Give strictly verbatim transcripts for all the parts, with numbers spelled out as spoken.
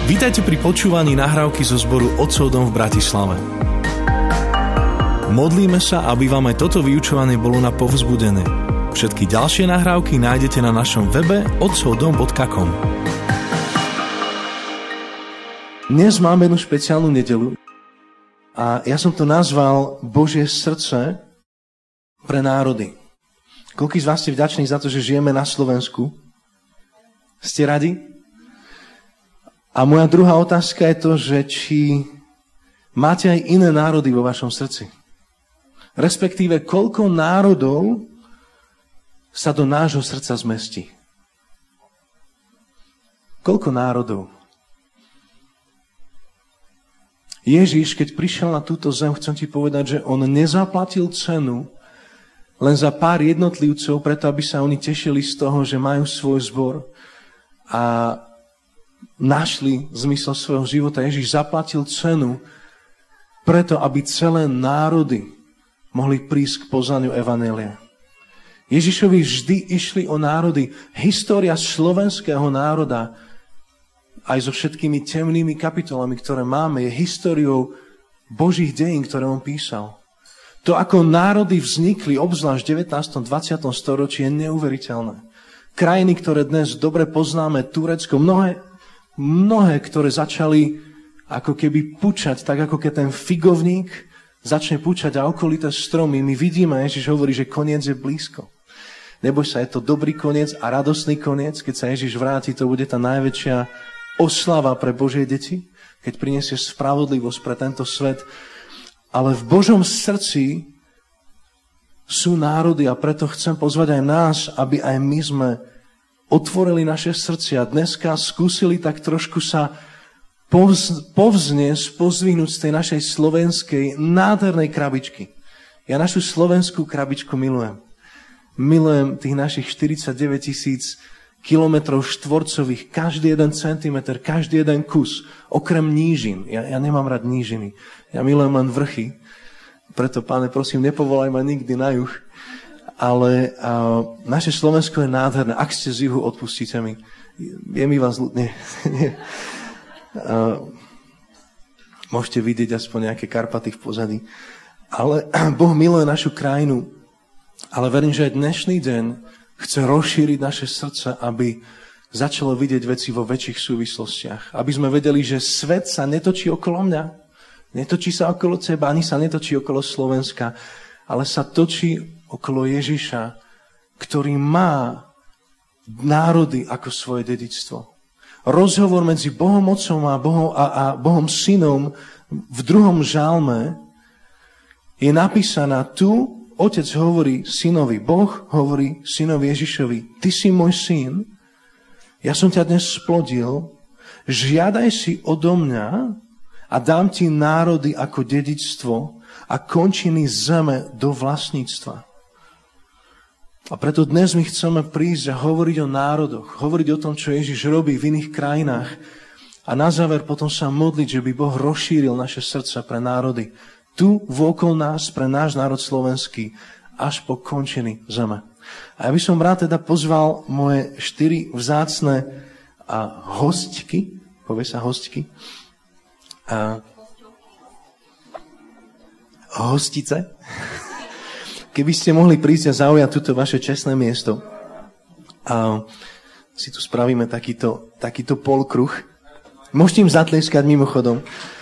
Vítajte pri počúvaní nahrávky zo zboru Otcov dom v Bratislave. Modlíme sa, aby vám aj toto vyučovanie bolo na povzbudenie. Všetky ďalšie nahrávky nájdete na našom webe otcovdom bodka com. Dnes máme jednu špeciálnu nedeľu a ja som to nazval Božie srdce pre národy. Koľký z vás ste vďační za to, že žijeme na Slovensku? Ste radi? A moja druhá otázka je to, že či máte aj iné národy vo vašom srdci. Respektíve, koľko národov sa do nášho srdca zmestí. Koľko národov? Ježiš, keď prišiel na túto zem, chcem ti povedať, že on nezaplatil cenu len za pár jednotlivcov, preto aby sa oni tešili z toho, že majú svoj zbor a našli zmysel svojho života. Ježiš zaplatil cenu preto, aby celé národy mohli prísť k poznaniu evanjelia. Ježišovi vždy išli o národy. História slovenského národa aj so všetkými temnými kapitolami, ktoré máme, je históriou Božích dejín, ktoré on písal. To, ako národy vznikli, obzvlášť v devätnástom dvadsiatom storočí, je neuveriteľné. Krajiny, ktoré dnes dobre poznáme, Turecko, mnohé, mnohé, ktoré začali ako keby pučať, tak ako keď ten figovník začne pučať a okolité stromy. My vidíme, Ježiš hovorí, že koniec je blízko. Neboj sa, je to dobrý koniec a radosný koniec. Keď sa Ježiš vráti, to bude tá najväčšia oslava pre Božie deti, keď prinesie spravodlivosť pre tento svet. Ale v Božom srdci sú národy a preto chcem pozvať aj nás, aby aj my sme otvorili naše srdcia. Dneska skúsili tak trošku sa povz, povzniesť, pozdvihnúť z tej našej slovenskej nádhernej krabičky. Ja našu slovenskú krabičku milujem. Milujem tých našich štyridsaťdeväť tisíc kilometrov štvorcových, každý jeden centimetr, každý jeden kus, okrem nížin. Ja, ja nemám rád nížiny. Ja milujem len vrchy. Preto, Páne, prosím, nepovolaj ma nikdy na juh. Ale uh, naše Slovensko je nádherné. Ak ste z juhu, odpustíte mi. Je mi vás ľudne. uh, môžete vidieť aspoň nejaké Karpaty v pozadí. Ale Boh miluje našu krajinu. Ale verím, že aj dnešný deň chce rozšíriť naše srdce, aby začalo vidieť veci vo väčších súvislostiach. Aby sme vedeli, že svet sa netočí okolo mňa, netočí sa okolo teba, ani sa netočí okolo Slovenska, ale sa točí okolo Ježiša, ktorý má národy ako svoje dedičstvo. Rozhovor medzi Bohom Otcom a Bohom, a, a Bohom Synom v druhom žalme je napísaná tu. Otec hovorí synovi, Boh hovorí synovi Ježišovi, ty si môj syn, ja som ťa dnes splodil, žiadaj si odo mňa a dám ti národy ako dedičstvo a končiny zeme do vlastníctva. A preto dnes my chceme prísť a hovoriť o národoch, hovoriť o tom, čo Ježiš robí v iných krajinách a na záver potom sa modliť, že by Boh rozšíril naše srdce pre národy. Tu vôkol nás, pre náš národ slovenský, až po končiny zeme. A ja by som rád teda pozval moje štyri vzácne a hostky, povie sa hostky, a hostice, keby ste mohli prísť a zaujať túto vaše čestné miesto. A si tu spravíme takýto, takýto polkruh. Môžete im zatlieskať mimochodom.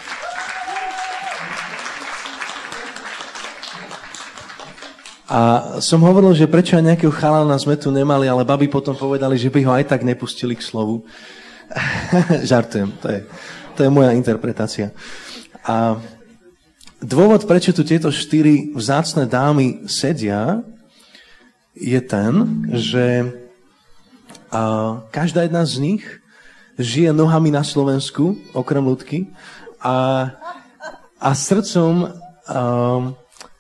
A som hovoril, že prečo aj nejakého chalana sme tu nemali, ale babi potom povedali, že by ho aj tak nepustili k slovu. Žartujem, to je, to je moja interpretácia. A dôvod, prečo tu tieto štyri vzácne dámy sedia, je ten, že a, každá jedna z nich žije nohami na Slovensku, okrem ľudky, a, a srdcom a,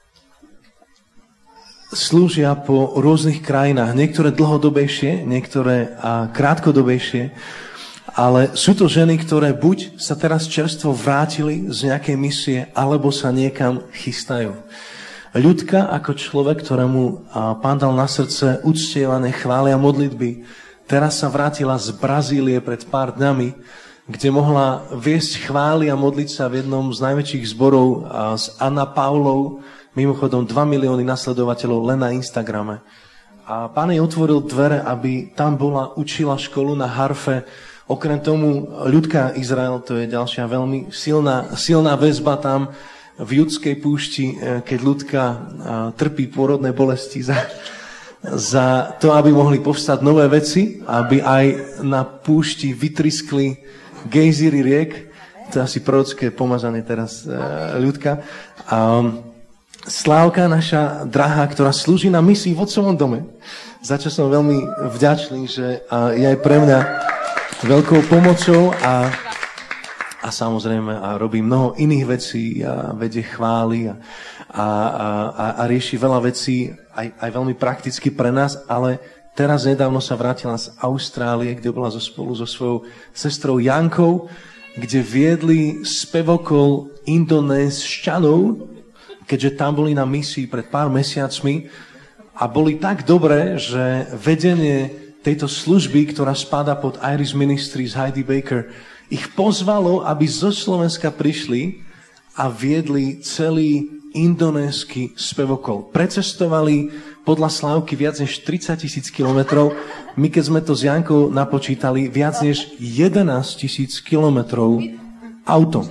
slúžia po rôznych krajinách. Niektoré dlhodobejšie, niektoré a, krátkodobejšie. Ale sú to ženy, ktoré buď sa teraz čerstvo vrátili z nejakej misie, alebo sa niekam chystajú. Ľudka ako človek, ktorému Pán dal na srdce uctievanie, chvály a modlitby, teraz sa vrátila z Brazílie pred pár dňami kde mohla viesť chvály a modliť sa v jednom z najväčších zborov s Anna Paulou, mimochodom dva milióny nasledovateľov len na Instagrame. A Pán jej otvoril dvere, aby tam bola, učila školu na harfe. Okrem tomu Ľudka Izrael, to je ďalšia veľmi silná, silná väzba tam v Judskej púšti, keď Ľudka trpí pôrodné bolesti za, za to, aby mohli povstať nové veci, aby aj na púšti vytriskli gejzíry riek. To je asi prorocké pomazanie teraz Ľudka. A Slávka, naša drahá, ktorá slúži na misii v otcovom dome, za čo som veľmi vďačný, že je aj pre mňa veľkou pomocou a, a samozrejme a robí mnoho iných vecí a vedie chvály a, a, a, a rieši veľa vecí aj, aj veľmi prakticky pre nás, ale teraz nedávno sa vrátila z Austrálie, kde bola so spolu so svojou sestrou Jankou, kde viedli spevokol Indonésčanov, keďže tam boli na misii pred pár mesiacmi a boli tak dobré, že vedenie tejto služby, ktorá spadá pod Iris Ministries, Heidi Baker, ich pozvalo, aby zo Slovenska prišli a viedli celý indonésky spevokol. Precestovali podľa Slávky viac než tridsať tisíc kilometrov. My, keď sme to s Jankou napočítali, viac než jedenásť tisíc kilometrov autom.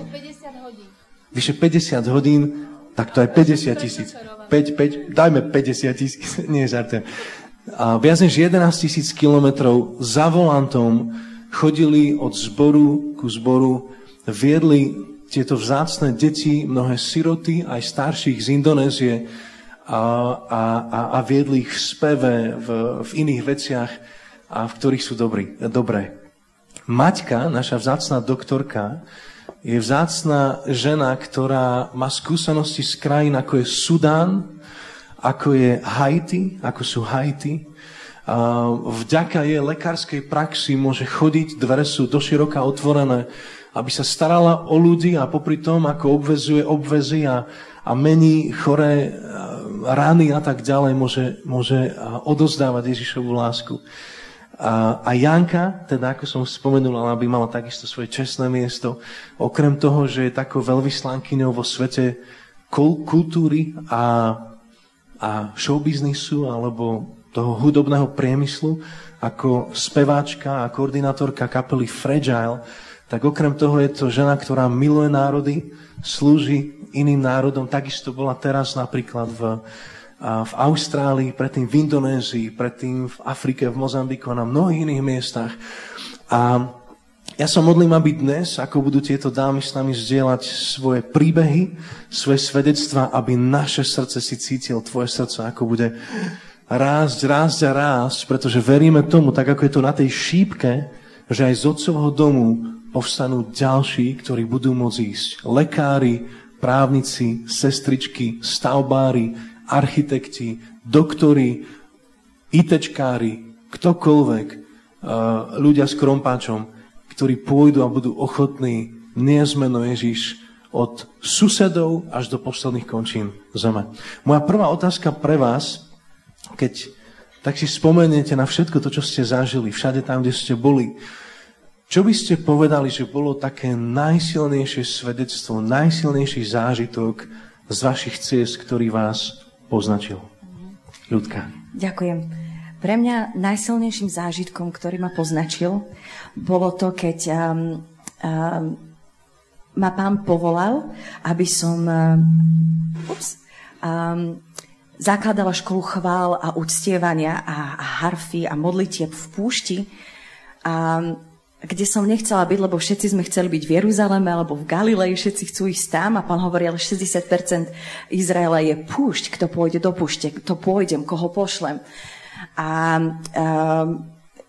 Vyše päťdesiat hodín. Tak to je päťdesiat tisíc. päť, päť, dajme päťdesiat tisíc. Nie, žartujem. A viac než jedenásť tisíc kilometrov za volantom chodili od zboru ku zboru, viedli tieto vzácne deti, mnohé siroty, aj starších z Indonézie a, a, a, a viedli ich v speve, v, v iných veciach, a v ktorých sú dobrí, dobré. Maťka, naša vzácna doktorka, je vzácna žena, ktorá má skúsenosti z krajín, ako je Sudán, ako je Haiti, ako sú Haiti. A vďaka jej lekárskej praxi môže chodiť, dvere sú doširoka otvorené, aby sa starala o ľudí a popri tom, ako obvezuje obvezy a, a mení choré rány a tak ďalej, môže, môže odozdávať Ježišovu lásku. A, a Janka, teda ako som spomenul, aby mala takisto svoje čestné miesto, okrem toho, že je takou veľvyslankyňou vo svete kultúry a, a showbiznisu alebo toho hudobného priemyslu, ako speváčka a koordinátorka kapely Fragile, tak okrem toho je to žena, ktorá miluje národy, slúži iným národom. Takisto bola teraz napríklad v v Austrálii, predtým v Indonézii, predtým v Afrike, v Mozambiku a na mnohých iných miestach. A ja sa modlím, aby dnes, ako budú tieto dámy s nami zdieľať svoje príbehy, svoje svedectvá, aby naše srdce si cítil, tvoje srdce, ako bude rásť, rásť a rásť, pretože veríme tomu, tak ako je to na tej šípke, že aj z otcovho domu povstanú ďalší, ktorí budú môcť ísť. Lekári, právnici, sestričky, stavbári, architekti, doktori, ITčkári, ktokoľvek, ľudia s krompáčom, ktorí pôjdu a budú ochotní niesť meno Ježiš od susedov až do posledných končín zeme. Moja prvá otázka pre vás, keď tak si spomeniete na všetko to, čo ste zažili, všade tam, kde ste boli, čo by ste povedali, že bolo také najsilnejšie svedectvo, najsilnejší zážitok z vašich ciest, ktorý vás poznačil? Ľudka. Ďakujem. Pre mňa najsilnejším zážitkom, ktorý ma poznačil, bolo to, keď um, um, ma Pán povolal, aby som um, ups, um, zakladala školu chvál a uctievania a, a harfy a modlitieb v púšti, um, kde som nechcela byť, lebo všetci sme chceli byť v Jeruzaleme alebo v Galilei, všetci chcú ísť tam a Pán hovorí, ale šesťdesiat percent Izraela je púšť, kto pôjde do púšte, kto pôjdem, koho pošlem. A um,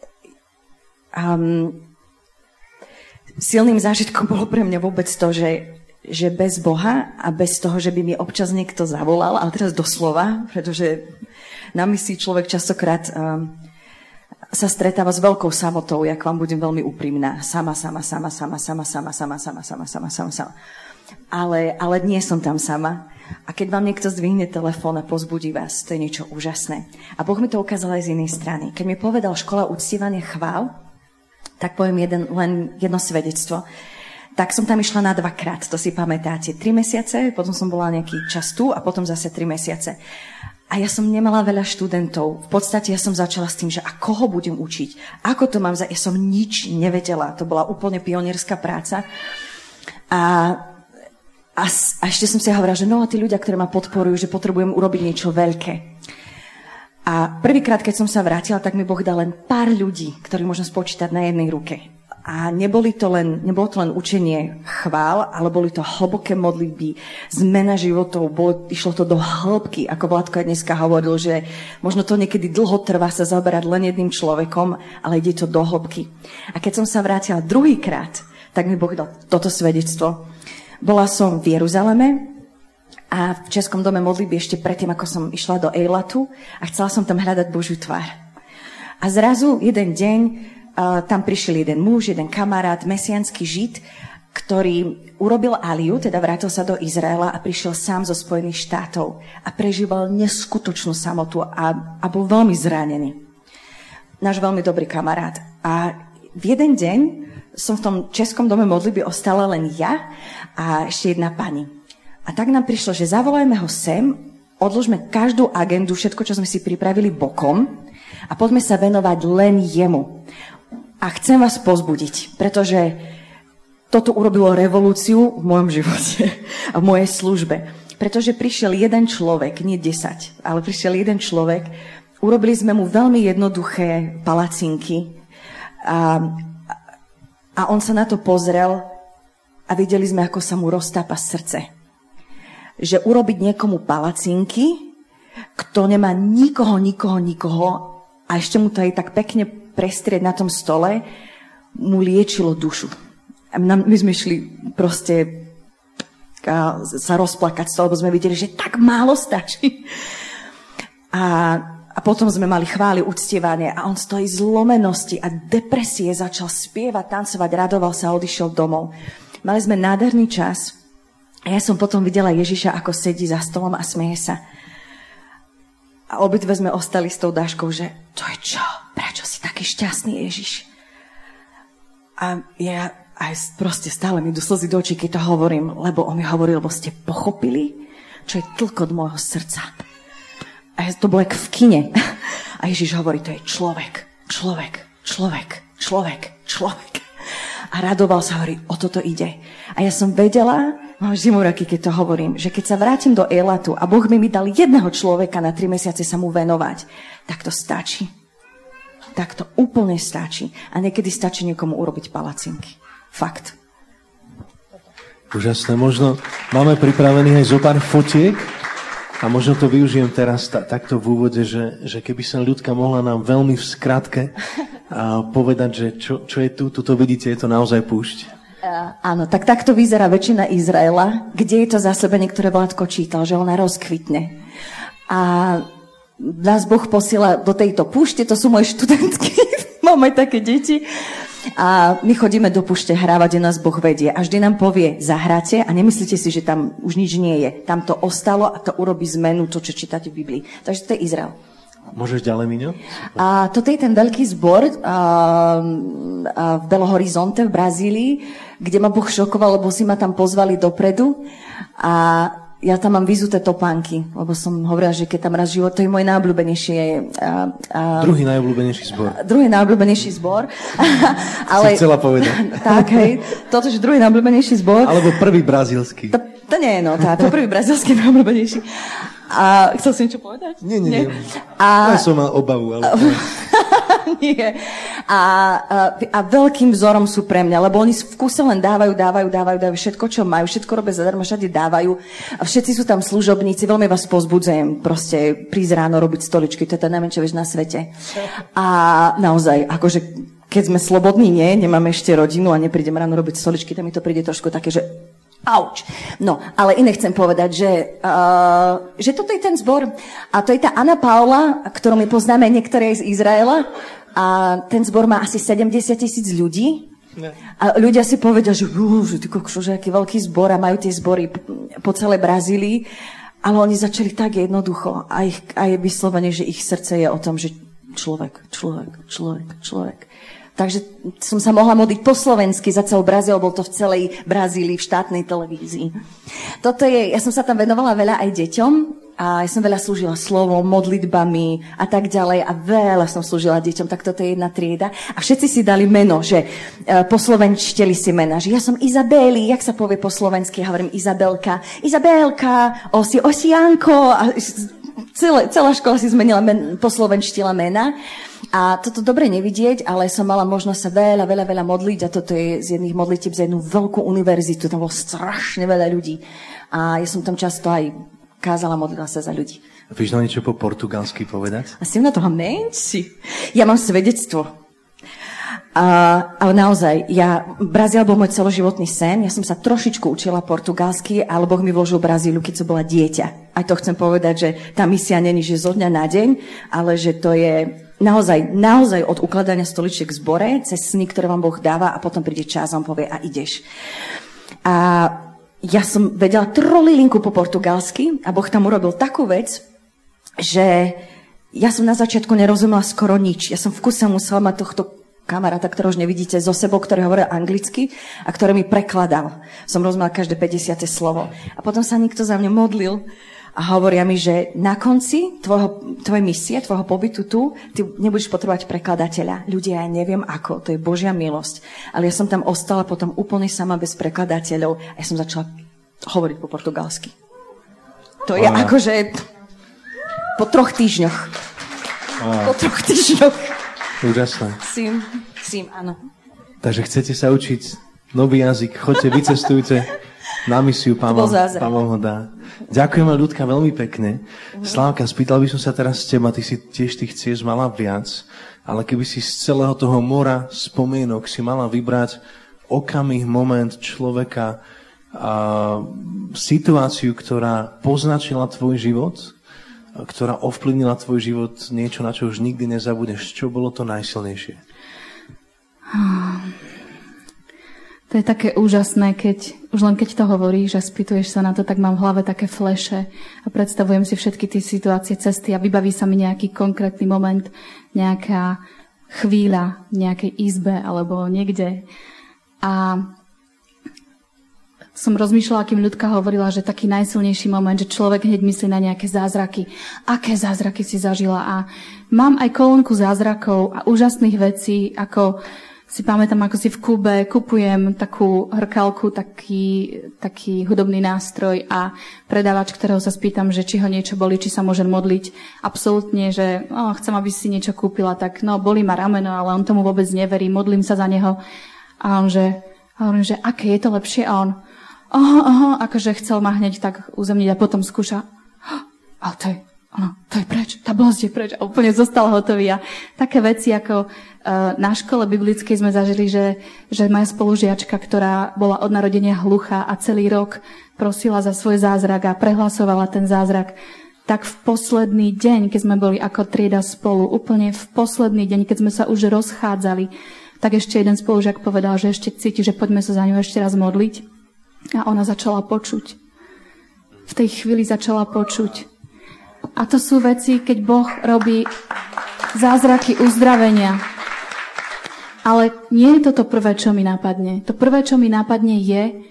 um, silným zážitkom bolo pre mňa vôbec to, že, že bez Boha a bez toho, že by mi občas niekto zavolal, ale teraz doslova, pretože na misii človek častokrát um, sa stretáva s veľkou samotou, jak vám budem veľmi úprimná. Sama, sama, sama, sama, sama, sama, sama, sama, sama, sama, sama, sama. Ale, ale nie som tam sama. A keď vám niekto zdvihne telefón a pozbudí vás, to je niečo úžasné. A Boh mi to ukázal aj z inej strany. Keď mi povedal škola uctievania chvál, tak poviem jeden, len jedno svedectvo. Tak som tam išla na dvakrát, to si pamätáte. Tri mesiace, potom som bola nejaký čas tu a potom zase tri mesiace. A ja som nemala veľa študentov. V podstate ja som začala s tým, že a koho budem učiť? Ako to mám za... Ja som nič nevedela. To bola úplne pionierská práca. A, a, a ešte som si hovorila, že no a tí ľudia, ktorí ma podporujú, že potrebujem urobiť niečo veľké. A prvýkrát, keď som sa vrátila, tak mi Boh dal len pár ľudí, ktorí môžem spočítať na jednej ruke. A neboli to len, nebolo to len učenie chvál, ale boli to hlboké modlitby, zmena životov, bolo, išlo to do hĺbky, ako Vládko aj dneska hovoril, že možno to niekedy dlho trvá sa zaoberať len jedným človekom, ale ide to do hĺbky. A keď som sa vrátila druhýkrát, tak mi Boh dal toto svedectvo. Bola som v Jeruzaleme a v Českom dome modlitby ešte predtým, ako som išla do Eilatu a chcela som tam hľadať Božiu tvár. A zrazu jeden deň Uh, tam prišiel jeden muž, jeden kamarát, mesiánsky žid, ktorý urobil aliu, teda vrátil sa do Izraela a prišiel sám zo Spojených štátov a prežíval neskutočnú samotu a, a bol veľmi zranený. Náš veľmi dobrý kamarát. A v jeden deň som v tom Českom dome modlitby ostala len ja a ešte jedna pani. A tak nám prišlo, že zavolajme ho sem, odložme každú agendu, všetko, čo sme si pripravili bokom a poďme sa venovať len jemu. A chcem vás pozbudiť, pretože toto urobilo revolúciu v mojom živote a v mojej službe. Pretože prišiel jeden človek, nie desať, ale prišiel jeden človek, urobili sme mu veľmi jednoduché palacinky a, a on sa na to pozrel a videli sme, ako sa mu roztápa srdce. Že urobiť niekomu palacinky, kto nemá nikoho, nikoho, nikoho a ešte mu to aj tak pekne prestrieť na tom stole, mu liečilo dušu. A my sme šli proste sa rozplakať z toho, lebo sme videli, že tak málo stačí. A, a potom sme mali chvály, uctievanie a on z tej zlomenosti a depresie začal spievať, tancovať, radoval sa a odišiel domov. Mali sme nádherný čas a ja som potom videla Ježiša, ako sedí za stolom a smeje sa. A obidve sme ostali s tou Dáškou, že to je čo? Prečo si taký šťastný, Ježiš? A ja aj proste stále mi idú slzy do očí, keď to hovorím, lebo on mi hovoril, lebo ste pochopili, čo je tlkot môjho srdca. A ja, to bolo jak v kine. A Ježiš hovorí, to je človek, človek, človek, človek, človek. A radoval sa, hovorí, o toto ide. A ja som vedela, mám zimomraky, keď to hovorím, že keď sa vrátim do Eilatu a Boh mi mi dal jedného človeka na tri mesiace sa mu venovať, tak to stačí. Tak to úplne stačí. A niekedy stačí niekomu urobiť palacinky. Fakt. Úžasné. Možno máme pripravených aj zo pár fotiek a možno to využijem teraz ta, takto v úvode, že, že keby sa Ľudka mohla nám veľmi v skratke a povedať, že čo, čo je tu, tuto vidíte, je to naozaj púšť. Uh, áno, tak takto vyzerá väčšina Izraela, kde je to zásobenie, ktoré Vládko čítal, že ona rozkvitne. A nás Boh posiela do tejto púšte, to sú moje študentky, mám aj také deti. A my chodíme do púšte hrávať, kde nás Boh vedie. A vždy nám povie, zahráte a nemyslíte si, že tam už nič nie je. Tam to ostalo a to urobí zmenu, to, čo čítate v Biblii. Takže to je Izrael. Môžeš ďalej, Miňo? A toto je ten veľký zbor a, a v Belo Horizonte v Brazílii, kde ma Boh šokoval, lebo si ma tam pozvali dopredu a ja tam mám vyzuté topánky, lebo som hovorila, že keď tam raz život, to je môj najobľúbenejší... A, a, druhý najobľúbenejší zbor. Druhý najobľúbenejší zbor. Ale, si chcela povedať. Tak, hej. Toto, že druhý najobľúbenejší zbor. Alebo prvý brazílsky. To, to nie je, no, tá, to prvý brazílsky najobľúbenejší. A chcel si niečo povedať? Nie, nie, nie. A... Ja som mal obavu, ale... Nie. A, a, a veľkým vzorom sú pre mňa, lebo oni v kúse len dávajú, dávajú, dávajú, dávajú všetko, čo majú, všetko robia zadarmo, všade dávajú. A všetci sú tam služobníci, veľmi vás pozbudzujem, proste prísť ráno robiť stoličky, to je tá najmenšia vec na svete. A naozaj, akože keď sme slobodní, nie, nemáme ešte rodinu a neprídem ráno robiť stoličky, tam mi to príde trošku také, že auč. No, ale iné chcem povedať, že, uh, že toto je ten zbor. A to je tá Anna Paula, ktorú my poznáme niektoré z Izraela. A ten zbor má asi sedemdesiat tisíc ľudí. Ne. A ľudia si povedia, že, uh, že, ty kokšo, že aký veľký zbor a majú tie zbory po celej Brazílii. Ale oni začali tak jednoducho. A, ich, a je vyslovene, že ich srdce je o tom, že človek, človek, človek, človek. Takže som sa mohla modliť po slovensky za celú Brazíliu, bol to v celej Brazílii, v štátnej televízii. Toto je, ja som sa tam venovala veľa aj deťom a ja som veľa slúžila slovom, modlitbami a tak ďalej a veľa som slúžila deťom, tak toto je jedna trieda. A všetci si dali meno, že uh, poslovenčteli si mena, že ja som Izabeli, jak sa povie po slovensky, ja hovorím Izabelka, Izabelka, osi, Osianko a celé, celá škola si zmenila men, poslovenštila mena. A toto dobre nevidieť, ale som mala možnosť sa veľa, veľa, veľa modliť a toto je z jedných modlitieb za jednu veľkú univerzitu, tam bolo strašne veľa ľudí. A ja som tam často aj kázala, modlila sa za ľudí. Vieš nám niečo po portugalsky povedať? Assim naturalmente. Ja mám svedectvo. A, ale naozaj, ja, Brazília bol môj celoživotný sen, ja som sa trošičku učila portugalsky, ale Boh mi vložil Brazíliu, keď som bola dieťa. Aj to chcem povedať, že tá misia není, že zo dňa na deň, ale že to je naozaj, naozaj od ukladania stoličiek v zbore, cez sny, ktoré vám Boh dáva a potom príde čas a on povie a ideš. A ja som vedela trolilinku po portugalsky a Boh tam urobil takú vec, že ja som na začiatku nerozumela skoro nič. Ja som v kuse musela mať tohto kamaráta, ktorého už nevidíte, so sebou, ktorý hovoril anglicky a ktorý mi prekladal. Som rozumela každé päťdesiate slovo. A potom sa niekto za mňa modlil a hovoria mi, že na konci tvojho, tvojej misie, tvojho pobytu tu, ty nebudeš potrebovať prekladateľa. Ľudia, ja neviem ako, to je Božia milosť. Ale ja som tam ostala potom úplne sama bez prekladateľov a ja som začala hovoriť po portugalsky. To je akože po troch týždňoch. Po troch týždňoch. Úžasné. Sim, sim, áno. Takže chcete sa učiť nový jazyk, choďte, vycestujte na misiu, Pán vám, pán vám ho dá. Ďakujem, Ľudka, veľmi pekne. Slávka, spýtal by som sa teraz z teba, ty si tiež tých ciest mala viac, ale keby si z celého toho mora spomienok si mala vybrať okamih, moment človeka, a situáciu, ktorá poznačila tvoj život, ktorá ovplyvnila tvoj život, niečo, na čo už nikdy nezabudeš. Čo bolo to najsilnejšie? To je také úžasné, keď už len keď to hovoríš a spýtuješ sa na to, tak mám v hlave také fleše a predstavujem si všetky tie situácie, cesty a vybaví sa mi nejaký konkrétny moment, nejaká chvíľa v nejakej izbe alebo niekde. A som rozmýšľala, akým Ľudka hovorila, že taký najsilnejší moment, že človek hneď myslí na nejaké zázraky. Aké zázraky si zažila? A mám aj kolónku zázrakov a úžasných vecí, ako si pamätám, ako si v Kube kupujem takú hrkalku, taký, taký hudobný nástroj a predávač, ktorého sa spýtam, že či ho niečo bolí, či sa môžem modliť. Absolútne, že oh, chcem, aby si niečo kúpila, tak no, bolí ma rameno, ale on tomu vôbec neverí, modlím sa za neho. A on, že, a on, že aké je to lepšie? A on, Aha, aha, akože chcel ma hneď tak uzemniť a potom skúša. A to je, ono, to je preč, tá bolesť je preč. A úplne zostal hotový. A také veci, ako uh, na škole biblickej sme zažili, že, že moja spolužiačka, ktorá bola od narodenia hluchá a celý rok prosila za svoj zázrak a prehlasovala ten zázrak, tak v posledný deň, keď sme boli ako trieda spolu, úplne v posledný deň, keď sme sa už rozchádzali, tak ešte jeden spolužiak povedal, že ešte cíti, že poďme sa za ňu ešte raz modliť. A ona začala počuť. V tej chvíli začala počuť. A to sú veci, keď Boh robí zázraky uzdravenia. Ale nie je to to prvé, čo mi napadne. To prvé, čo mi napadne, je,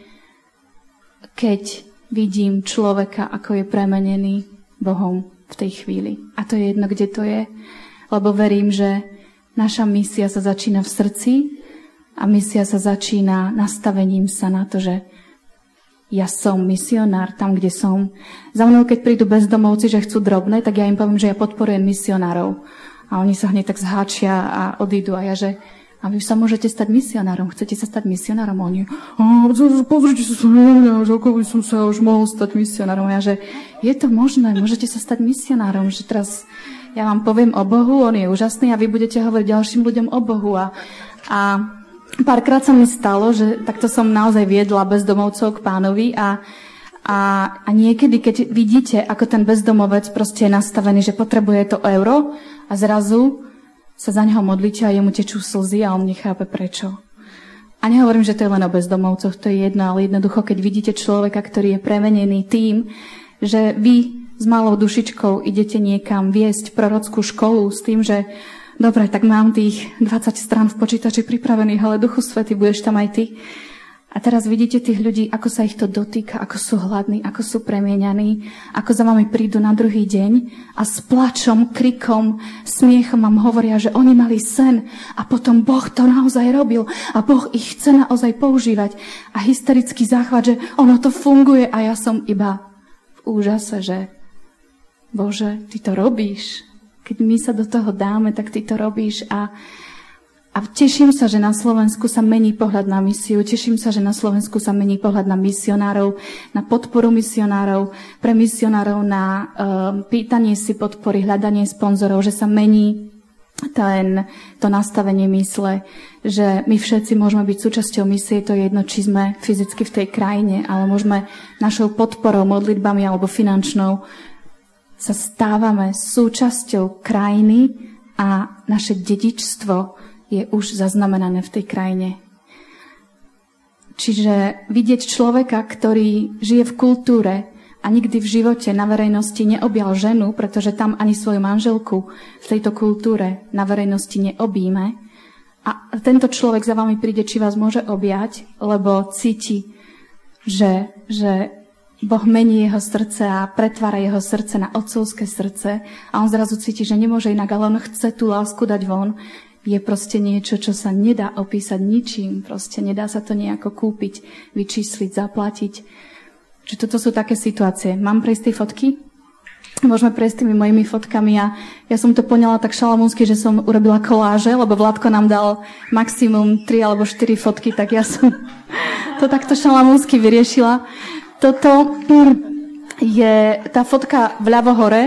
keď vidím človeka, ako je premenený Bohom v tej chvíli. A to je jedno, kde to je. Lebo verím, že naša misia sa začína v srdci a misia sa začína nastavením sa na to, že ja som misionár tam, kde som. Za mnou, keď prídu bezdomovci, že chcú drobné, tak ja im poviem, že ja podporujem misionárov. A oni sa hneď tak zháčia a odídu. A ja, že a vy sa môžete stať misionárom. Chcete sa stať misionárom? A oni, pozrite sa na mňa, že ako by som sa už mohol stať misionárom. A ja, že je to možné, môžete sa stať misionárom. Že teraz ja vám poviem o Bohu, on je úžasný a vy budete hovoriť ďalším ľuďom o Bohu. A, a párkrát sa mi stalo, že takto som naozaj viedla bezdomovcov k Pánovi a, a, a niekedy, keď vidíte, ako ten bezdomovec proste je nastavený, že potrebuje to euro a zrazu sa za neho modlíte a jemu tečú slzy a on nechápe prečo. A nehovorím, že to je len o bezdomovcoch, to je jedno, ale jednoducho, keď vidíte človeka, ktorý je premenený tým, že vy s malou dušičkou idete niekam viesť prorockú školu s tým, že Dobre, tak mám tých dvadsať strán v počítači pripravených, ale Duchu Svätý, budeš tam aj ty. A teraz vidíte tých ľudí, ako sa ich to dotýka, ako sú hladní, ako sú premieňaní, ako za vami prídu na druhý deň a s plačom, krikom, smiechom vám hovoria, že oni mali sen a potom Boh to naozaj robil a Boh ich chce naozaj používať. A hysterický záchvat, že ono to funguje a ja som iba v úžase, že Bože, ty to robíš. Keď my sa do toho dáme, tak ty to robíš a A teším sa, že na Slovensku sa mení pohľad na misiu, teším sa, že na Slovensku sa mení pohľad na misionárov, na podporu misionárov, pre misionárov na uh, pýtanie si podpory, hľadanie sponzorov, že sa mení ten, to nastavenie mysle, že my všetci môžeme byť súčasťou misie, to je jedno, či sme fyzicky v tej krajine, ale môžeme našou podporou, modlitbami alebo finančnou sa stávame súčasťou krajiny a naše dedičstvo je už zaznamenané v tej krajine. Čiže vidieť človeka, ktorý žije v kultúre a nikdy v živote na verejnosti neobjal ženu, pretože tam ani svoju manželku v tejto kultúre na verejnosti neobíme. A tento človek za vami príde, či vás môže objať, lebo cíti, že, že Boh mení jeho srdce a pretvára jeho srdce na otcovské srdce a on zrazu cíti, že nemôže inak, ale on chce tú lásku dať von. Je proste niečo, čo sa nedá opísať ničím. Proste nedá sa to nejako kúpiť, vyčísliť, zaplatiť. Čiže toto sú také situácie. Mám prejsť tie fotky? Môžeme prejsť tými mojimi fotkami a ja som to poňala tak šalamúnsky, že som urobila koláže, lebo Vladko nám dal maximum tri alebo štyri fotky, tak ja som to takto šalamúnsky vyriešila. Toto je tá fotka vľavo hore.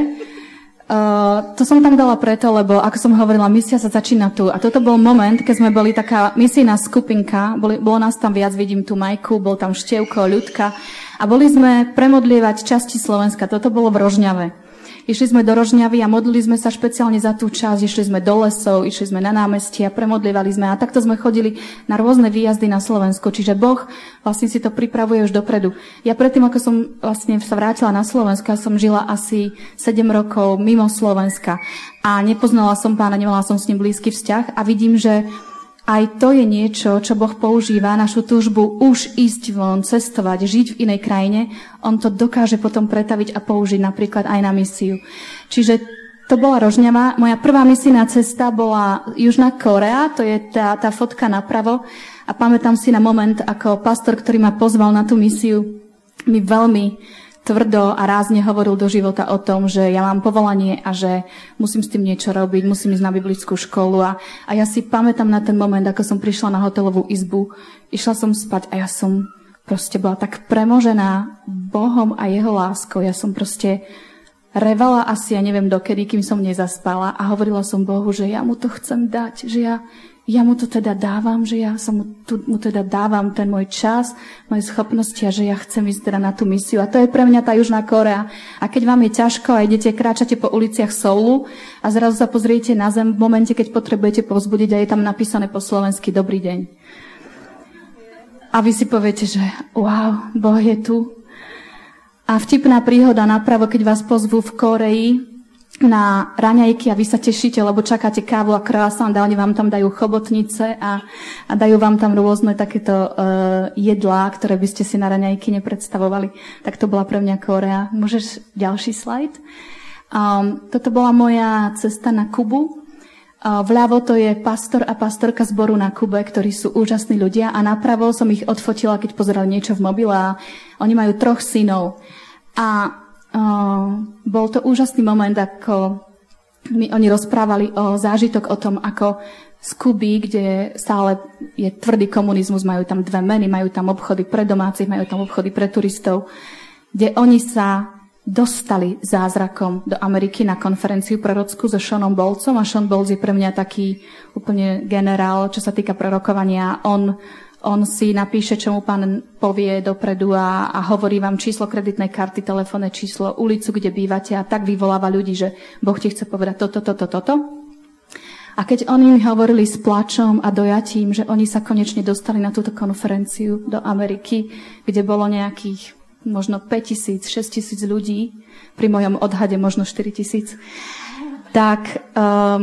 Uh, to som tam dala preto, lebo ako som hovorila, misia sa začína tu. A toto bol moment, keď sme boli taká misijná skupinka, boli, bolo nás tam viac, vidím tu Majku, bol tam Števko, Ľudka a boli sme premodlievať časti Slovenska. Toto bolo v Rožňave. Išli sme do Rožňavy a modlili sme sa špeciálne za tú časť, išli sme do lesov, išli sme na námestie a premodlievali sme a takto sme chodili na rôzne výjazdy na Slovensku. Čiže Boh vlastne si to pripravuje už dopredu. Ja predtým, ako som vlastne sa vrátila na Slovensko, som žila asi sedem rokov mimo Slovenska a nepoznala som Pána, nemala som s ním blízky vzťah a vidím, že aj to je niečo, čo Boh používa, našu túžbu už ísť von, cestovať, žiť v inej krajine. On to dokáže potom pretaviť a použiť napríklad aj na misiu. Čiže to bola Rožňava. Moja prvá misijná cesta bola Južná Kórea, to je tá, tá fotka napravo. A pamätám si na moment, ako pastor, ktorý ma pozval na tú misiu, mi veľmi tvrdo a rázne hovoril do života o tom, že ja mám povolanie a že musím s tým niečo robiť, musím ísť na biblickú školu. A, a ja si pamätám na ten moment, ako som prišla na hotelovú izbu, išla som spať a ja som proste bola tak premožená Bohom a jeho láskou. Ja som proste revala asi, ja neviem dokedy, kým som nezaspala a hovorila som Bohu, že ja mu to chcem dať, že ja Ja mu to teda dávam, že ja som mu, tu, mu teda dávam ten môj čas, moje schopnosti a že ja chcem ísť teda na tú misiu. A to je pre mňa tá Južná Kórea. A keď vám je ťažko a idete, kráčate po uliciach Soulu a zrazu sa pozriete na zem v momente, keď potrebujete povzbudiť a je tam napísané po slovensky Dobrý deň. A vy si poviete, že wow, Boh je tu. A vtipná príhoda napravo, keď vás pozvú v Kóreji na raňajky a vy sa tešíte, lebo čakáte kávu a croissant a oni vám tam dajú chobotnice a, a dajú vám tam rôzne takéto uh, jedlá, ktoré by ste si na raňajky nepredstavovali. Tak to bola pre mňa Kórea. Môžeš ďalší slajd? Um, toto bola moja cesta na Kubu. Uh, vľavo to je pastor a pastorka zboru na Kube, ktorí sú úžasní ľudia a napravo som ich odfotila, keď pozerali niečo v mobile a oni majú troch synov. A Uh, bol to úžasný moment, ako mi oni rozprávali o zážitok o tom, ako z Kuby, kde stále je tvrdý komunizmus, majú tam dve meny, majú tam obchody pre domácich, majú tam obchody pre turistov, kde oni sa dostali zázrakom do Ameriky na konferenciu prorockú so Seanom Boltsom a Sean Bolts je pre mňa taký úplne generál, čo sa týka prorokovania. On On si napíše, čo mu Pán povie dopredu a, a hovorí vám číslo kreditnej karty, telefónne číslo, ulicu, kde bývate a tak vyvoláva ľudí, že Boh ti chce povedať toto, toto, toto. A keď oni mi hovorili s plačom a dojatím, že oni sa konečne dostali na túto konferenciu do Ameriky, kde bolo nejakých možno päť tisíc, šesť tisíc ľudí, pri mojom odhade možno štyri tisíc, tak um,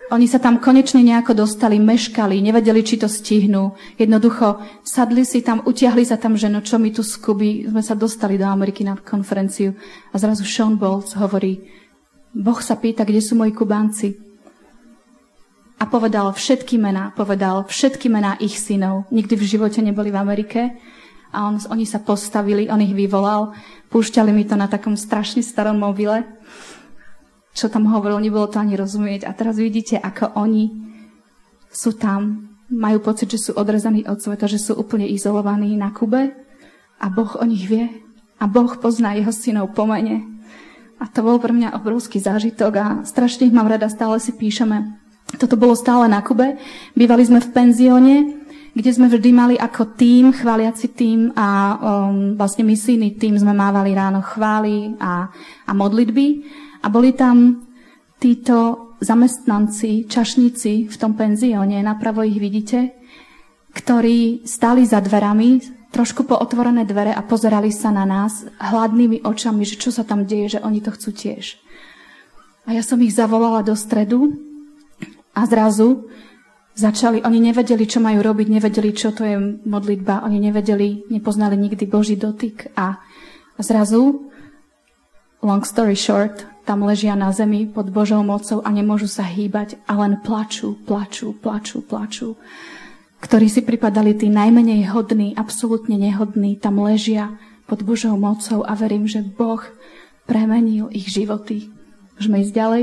Oni sa tam konečne nejako dostali, meškali, nevedeli, či to stihnú. Jednoducho sadli si tam, utiahli sa tam, že no čo mi tu skubí, sme sa dostali do Ameriky na konferenciu a zrazu Sean Bolz hovorí, Boh sa pýta, kde sú moji Kubánci. A povedal všetky mená, povedal všetky mená ich synov. Nikdy v živote neboli v Amerike a on, oni sa postavili, on ich vyvolal, púšťali mi to na takom strašne starom mobile, čo tam hovoril, nebolo to ani rozumieť. A teraz vidíte, ako oni sú tam, majú pocit, že sú odrezaní od sveta, že sú úplne izolovaní na Kube a Boh o nich vie a Boh pozná jeho synov po mene. A to bol pre mňa obrovský zážitok a strašne ich mám rada, stále si píšeme. Toto bolo stále na Kube. Bývali sme v penzióne, kde sme vždy mali ako tím, chváliaci tím a um, vlastne misijný tím sme mávali ráno chvály a, a modlitby. A boli tam títo zamestnanci, čašníci v tom penzióne, napravo ich vidíte, ktorí stáli za dverami, trošku pootvorené dvere a pozerali sa na nás hladnými očami, že čo sa tam deje, že oni to chcú tiež. A ja som ich zavolala do stredu a zrazu začali, oni nevedeli, čo majú robiť, nevedeli, čo to je modlitba, oni nevedeli, nepoznali nikdy Boží dotyk a zrazu, long story short, tam ležia na zemi pod Božou mocou a nemôžu sa hýbať a len plačú, plačú, plačú, plačú. Ktorí si pripadali tí najmenej hodní, absolútne nehodní, tam ležia pod Božou mocou a verím, že Boh premenil ich životy. Môžeme ísť ďalej?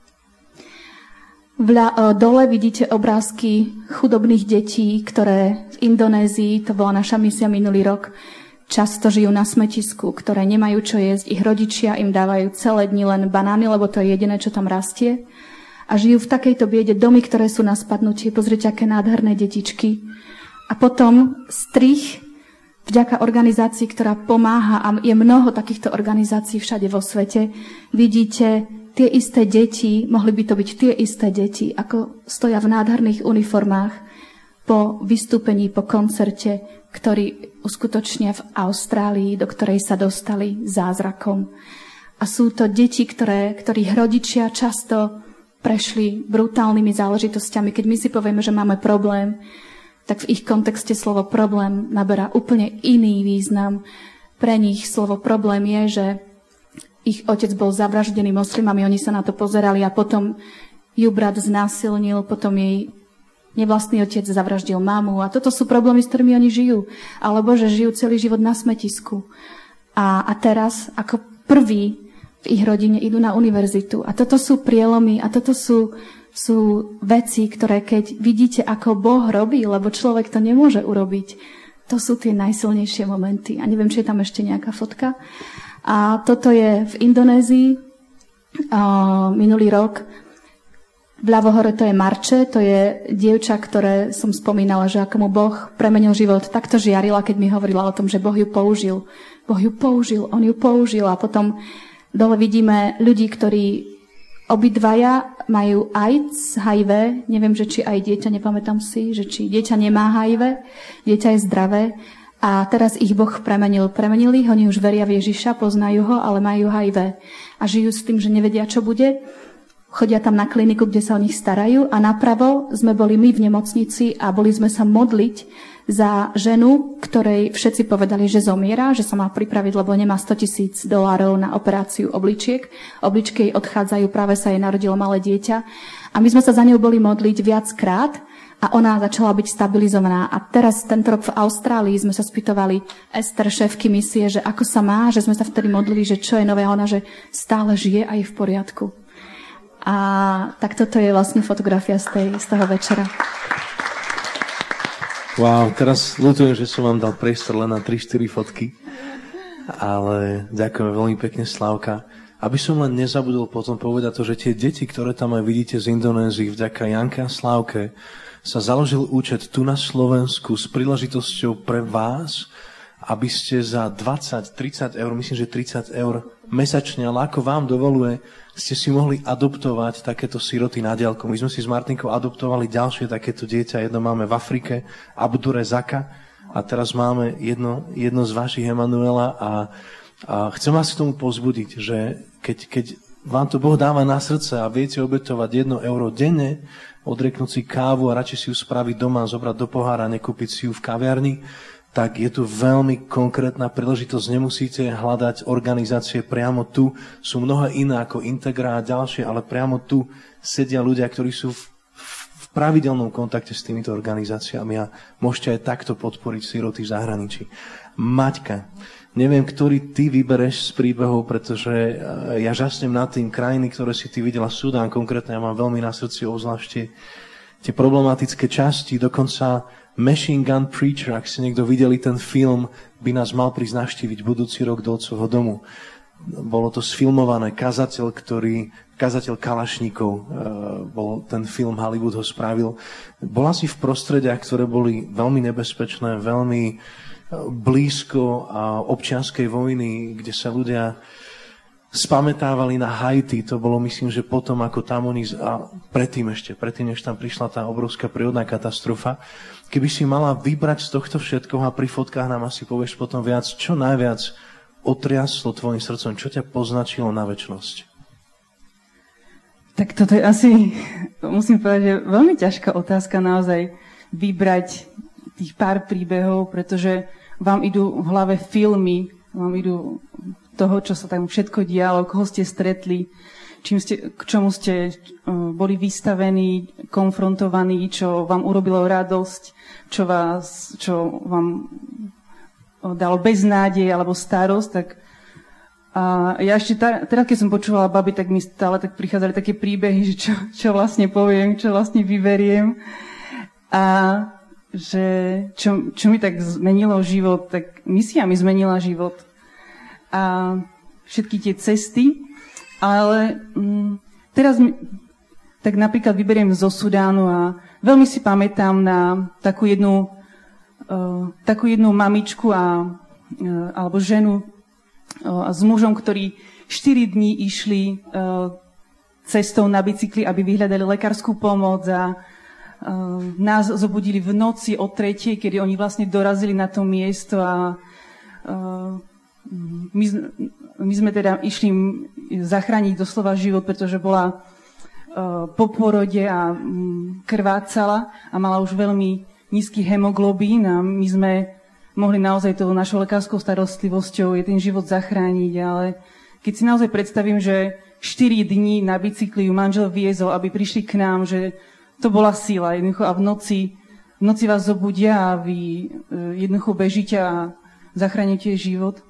Vľa, dole vidíte obrázky chudobných detí, ktoré v Indonézii, to bola naša misia minulý rok, často žijú na smetisku, ktoré nemajú čo jesť. Ich rodičia im dávajú celé dni len banány, lebo to je jediné, čo tam rastie. A žijú v takejto biede, domy, ktoré sú na spadnutie. Pozrite, aké nádherné detičky. A potom strih, vďaka organizácii, ktorá pomáha, a je mnoho takýchto organizácií všade vo svete, vidíte tie isté deti, mohli by to byť tie isté deti, ako stoja v nádherných uniformách po vystúpení, po koncerte, ktorý uskutočnia v Austrálii, do ktorej sa dostali zázrakom. A sú to deti, ktoré, ktorých rodičia často prešli brutálnymi záležitosťami. Keď my si povieme, že máme problém, tak v ich kontexte slovo problém naberá úplne iný význam. Pre nich slovo problém je, že ich otec bol zavraždený moslimami, oni sa na to pozerali a potom ju brat znásilnil, potom jej nevlastný otec zavraždil mamu a toto sú problémy, s ktorými oni žijú. Alebo že žijú celý život na smetisku. A, a teraz ako prví v ich rodine idú na univerzitu. A toto sú prielomy a toto sú, sú veci, ktoré keď vidíte, ako Boh robí, lebo človek to nemôže urobiť, to sú tie najsilnejšie momenty. A neviem, či je tam ešte nejaká fotka. A toto je v Indonézii uh, minulý rok. Vľavo hore to je Marče, to je dievča, ktoré som spomínala, že ako mu Boh premenil život. Takto žiarila, keď mi hovorila o tom, že Boh ju použil. Boh ju použil, on ju použil. A potom dole vidíme ľudí, ktorí obidvaja majú AIDS, há í vé. Neviem, že či aj dieťa, nepamätám si, že či dieťa nemá há í vé, dieťa je zdravé. A teraz ich Boh premenil. Premenil ich, oni už veria v Ježiša, poznajú ho, ale majú há í vé. A žijú s tým, že nevedia, čo bude. Chodia tam na kliniku, kde sa o nich starajú a napravo sme boli my v nemocnici a boli sme sa modliť za ženu, ktorej všetci povedali, že zomiera, že sa má pripraviť, lebo nemá sto tisíc dolárov na operáciu obličiek. Obličky jej odchádzajú, práve sa jej narodilo malé dieťa. A my sme sa za ňou boli modliť viackrát a ona začala byť stabilizovaná. A teraz tento rok v Austrálii sme sa spýtovali Ester, šéfky misie, že ako sa má, že sme sa vtedy modlili, že čo je nové, ona, že stále žije a je v poriadku. A tak toto je vlastne fotografia z, tej, z toho večera. Wow, teraz ľutujem, že som vám dal priestor len na tri štyri fotky, ale ďakujem veľmi pekne, Slávka. Aby som len nezabudol potom povedať to, že tie deti, ktoré tam aj vidíte z Indonézie, vďaka Janke a Slávke, sa založil účet tu na Slovensku s príležitosťou pre vás, aby ste za dvadsať tridsať eur, myslím, že tridsať eur mesačne, ale ako vám dovoluje, ste si mohli adoptovať takéto siroty na diaľku. My sme si s Martinkou adoptovali ďalšie takéto dieťa. Jedno máme v Afrike, Abdure Zaka, a teraz máme jedno, jedno z vašich, Emanuela. A, a chcem vás k tomu povzbudiť, že keď, keď vám to Boh dáva na srdce a viete obetovať jedno euro denne, odreknúť si kávu a radšej si ju spraviť doma, zobrať do pohára, nekúpiť si ju v kaviarni, tak je tu veľmi konkrétna príležitosť. Nemusíte hľadať organizácie priamo tu. Sú mnohé iné ako Integra a ďalšie, ale priamo tu sedia ľudia, ktorí sú v, v pravidelnom kontakte s týmito organizáciami a môžete aj takto podporiť siroty v zahraničí. Maťka, neviem, ktorý ty vybereš z príbehov, pretože ja žasnem nad tým krajiny, ktoré si ty videla, Sudán konkrétne, ja mám veľmi na srdci obzvlášť tie problematické časti, dokonca Machine Gun Preacher, ak ste niekto videli ten film, by nás mal prísť navštíviť budúci rok do otcovho domu. Bolo to sfilmované, kazateľ, ktorý, kazateľ Kalašníkov, bol ten film, Hollywood ho spravil. Bola si v prostrediach, ktoré boli veľmi nebezpečné, veľmi blízko občianskej vojny, kde sa ľudia spamätávali na Haiti. To bolo, myslím, že potom, ako tam oni, a predtým ešte, predtým, než tam prišla tá obrovská prírodná katastrofa. Keby si mala vybrať z tohto všetkoho a pri fotkách nám asi povieš potom viac, čo najviac otriaslo tvojim srdcom, čo ťa poznačilo na večnosť? Tak toto je asi, musím povedať, že veľmi ťažká otázka naozaj vybrať tých pár príbehov, pretože vám idú v hlave filmy, vám idú toho, čo sa tam všetko dialo, koho ste stretli, čím ste, k čomu ste uh, boli vystavení, konfrontovaní, čo vám urobilo radosť, čo, vás, čo vám uh, dalo beznádej alebo starosť. Tak, a ja ešte tá, teraz, keď som počúvala babi, tak mi stále tak prichádzali také príbehy, že čo, čo vlastne poviem, čo vlastne vyberiem. A že čo, čo mi tak zmenilo život, tak misia mi zmenila život. A všetky tie cesty, ale mm, teraz mi, tak napríklad vyberiem zo Sudánu a veľmi si pamätám na takú jednu, uh, takú jednu mamičku a, uh, alebo ženu uh, s mužom, ktorí štyri dní išli uh, cestou na bicykli, aby vyhľadali lekárskú pomoc a Uh, nás zobudili v noci o tretej, kedy oni vlastne dorazili na to miesto a uh, my, my sme teda išli zachrániť doslova život, pretože bola uh, po porode a um, krvácala a mala už veľmi nízky hemoglobín a my sme mohli naozaj tou našou lekárskou starostlivosťou je ten život zachrániť, ale keď si naozaj predstavím, že štyri dní na bicykli ju manžel viezol, aby prišli k nám, že to bola sila jednoducho a v noci, v noci vás zobudia a vy jednoducho bežíte a zachránite život.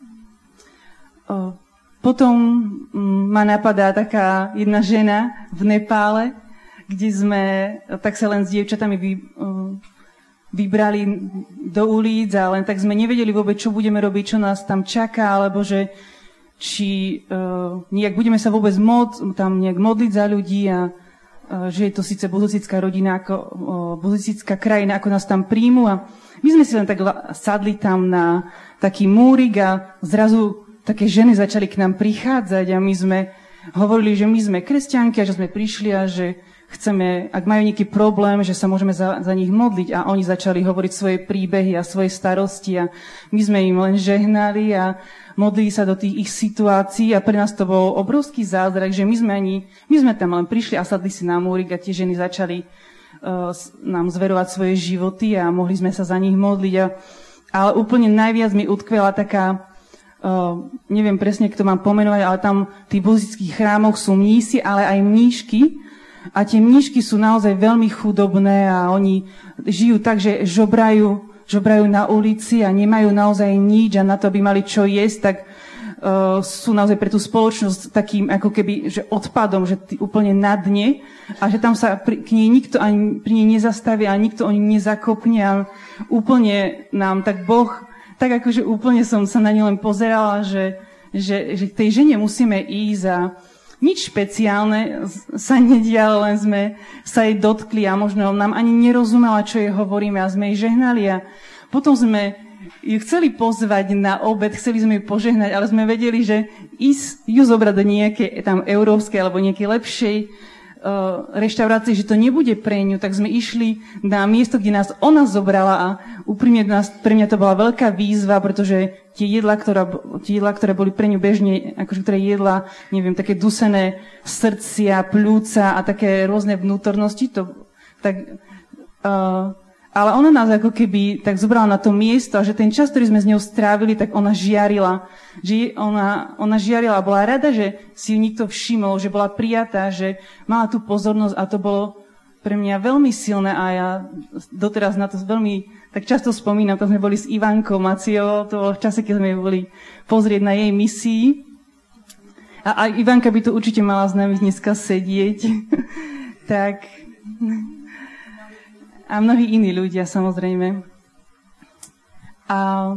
Potom ma napadá taká jedna žena v Nepále, kde sme tak sa len s dievčatami vy, vybrali do ulic a len tak sme nevedeli vôbec, čo budeme robiť, čo nás tam čaká, alebo že či uh, nejak budeme sa vôbec môcť tam nejak modliť za ľudí a že je to síce buddhistická rodina, ako buddhistická krajina, ako nás tam príjmu a my sme si len tak sadli tam na taký múrik a zrazu také ženy začali k nám prichádzať a my sme hovorili, že my sme kresťanky a že sme prišli a že chceme, ak majú nejaký problém, že sa môžeme za, za nich modliť a oni začali hovoriť svoje príbehy a svoje starosti a my sme im len žehnali a modlili sa do tých ich situácií a pre nás to bol obrovský zázrak, že my sme ani, my sme tam len prišli a sadli si na múrik a tie ženy začali uh, nám zverovať svoje životy a mohli sme sa za nich modliť. A, ale úplne najviac mi utkvela taká, uh, neviem presne, kto mám pomenovať, ale tam v tých buddhistických chrámoch sú mnísi, ale aj mníšky. A tie mníšky sú naozaj veľmi chudobné a oni žijú tak, že žobrajú žobrajú na ulici a nemajú naozaj nič a na to, aby mali čo jesť, tak uh, sú naozaj pre tú spoločnosť takým ako keby, že odpadom, že úplne na dne a že tam sa pri, k nej nikto ani pri nej nezastaví a nikto o nej nezakopne a úplne nám tak Boh, tak akože úplne som sa na ňu len pozerala, že, že, že tej žene musíme ísť a nič špeciálne sa nedialo, len sme sa jej dotkli a možno nám ani nerozumela, čo jej hovoríme a sme jej žehnali a potom sme ju chceli pozvať na obed, chceli sme ju požehnať, ale sme vedeli, že ísť ju zobrať do nejakej tam európskej alebo nejakej lepšej reštaurácie, že to nebude pre ňu, tak sme išli na miesto, kde nás ona zobrala a úprimne nás, pre mňa to bola veľká výzva, pretože tie jedlá, ktorá, tie jedlá, ktoré boli pre ňu bežne, akože ktoré jedla, neviem, také dusené srdcia, pľúca a také rôzne vnútornosti, to tak... Uh, ale ona nás ako keby tak zobrala na to miesto a že ten čas, ktorý sme s ňou strávili, tak ona žiarila. Že ona, ona žiarila a bola rada, že si ju nikto všimol, že bola prijatá, že mala tú pozornosť a to bolo pre mňa veľmi silné a ja doteraz na to veľmi tak často spomínam. To sme boli s Ivankou Maciovou, to bolo v čase, keď sme boli pozrieť na jej misii. A aj Ivanka by tu určite mala s nami dneska sedieť. Tak... A mnohí iní ľudia, samozrejme. A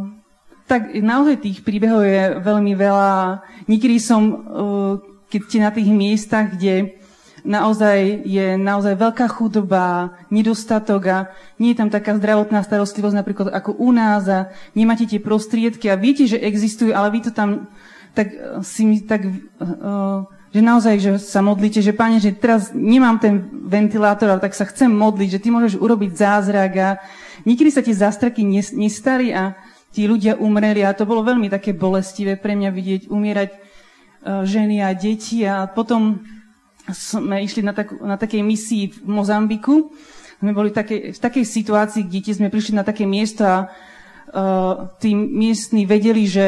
tak naozaj tých príbehov je veľmi veľa. Niekedy som, keď ste na tých miestach, kde naozaj je naozaj veľká chudoba, nedostatok a nie je tam taká zdravotná starostlivosť napríklad ako u nás a nemáte tie prostriedky a viete, že existujú, ale vy to tam tak si mi tak... Uh, že naozaj, že sa modlíte, že Pane, že teraz nemám ten ventilátor, ale tak sa chcem modliť, že ty môžeš urobiť zázrak a niekedy sa tie zástraky nestali a tí ľudia umreli a to bolo veľmi také bolestivé pre mňa vidieť umierať uh, ženy a deti a potom sme išli na, tak, na takej misii v Mozambiku. Sme boli v takej, v takej situácii, kde sme prišli na také miesto a uh, tí miestni vedeli, že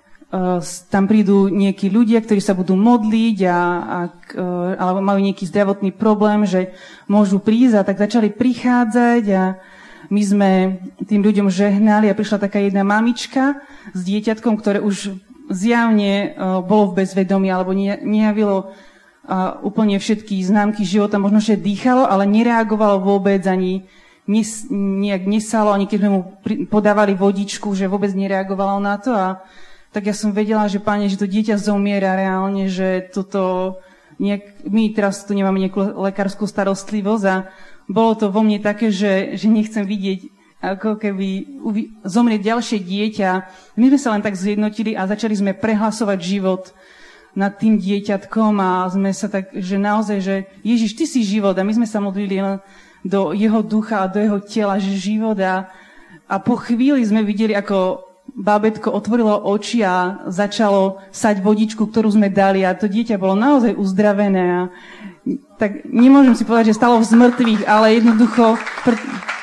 tam prídu nejakí ľudia, ktorí sa budú modliť a, a, alebo majú nejaký zdravotný problém, že môžu prísť a tak začali prichádzať a my sme tým ľuďom žehnali a prišla taká jedna mamička s dieťatkom, ktoré už zjavne bolo v bezvedomí alebo nejavilo úplne všetky známky života, možno, že dýchalo, ale nereagovalo vôbec ani nes, nejak nesalo, ani keď sme mu podávali vodičku, že vôbec nereagovalo na to a tak ja som vedela, že Pane, že to dieťa zomiera reálne, že toto nejak, my teraz tu nemáme nejakú lekárskú starostlivosť a bolo to vo mne také, že, že nechcem vidieť ako keby uvi- zomrieť ďalšie dieťa. My sme sa len tak zjednotili a začali sme prehlasovať život nad tým dieťatkom a sme sa tak, že naozaj, že Ježiš, ty si život a my sme sa modlili len do jeho ducha a do jeho tela, že život a, a po chvíli sme videli, ako bábätko otvorilo oči a začalo sať vodičku, ktorú sme dali a to dieťa bolo naozaj uzdravené. A tak nemôžem si povedať, že stalo v zmrtvých, ale jednoducho... Pr...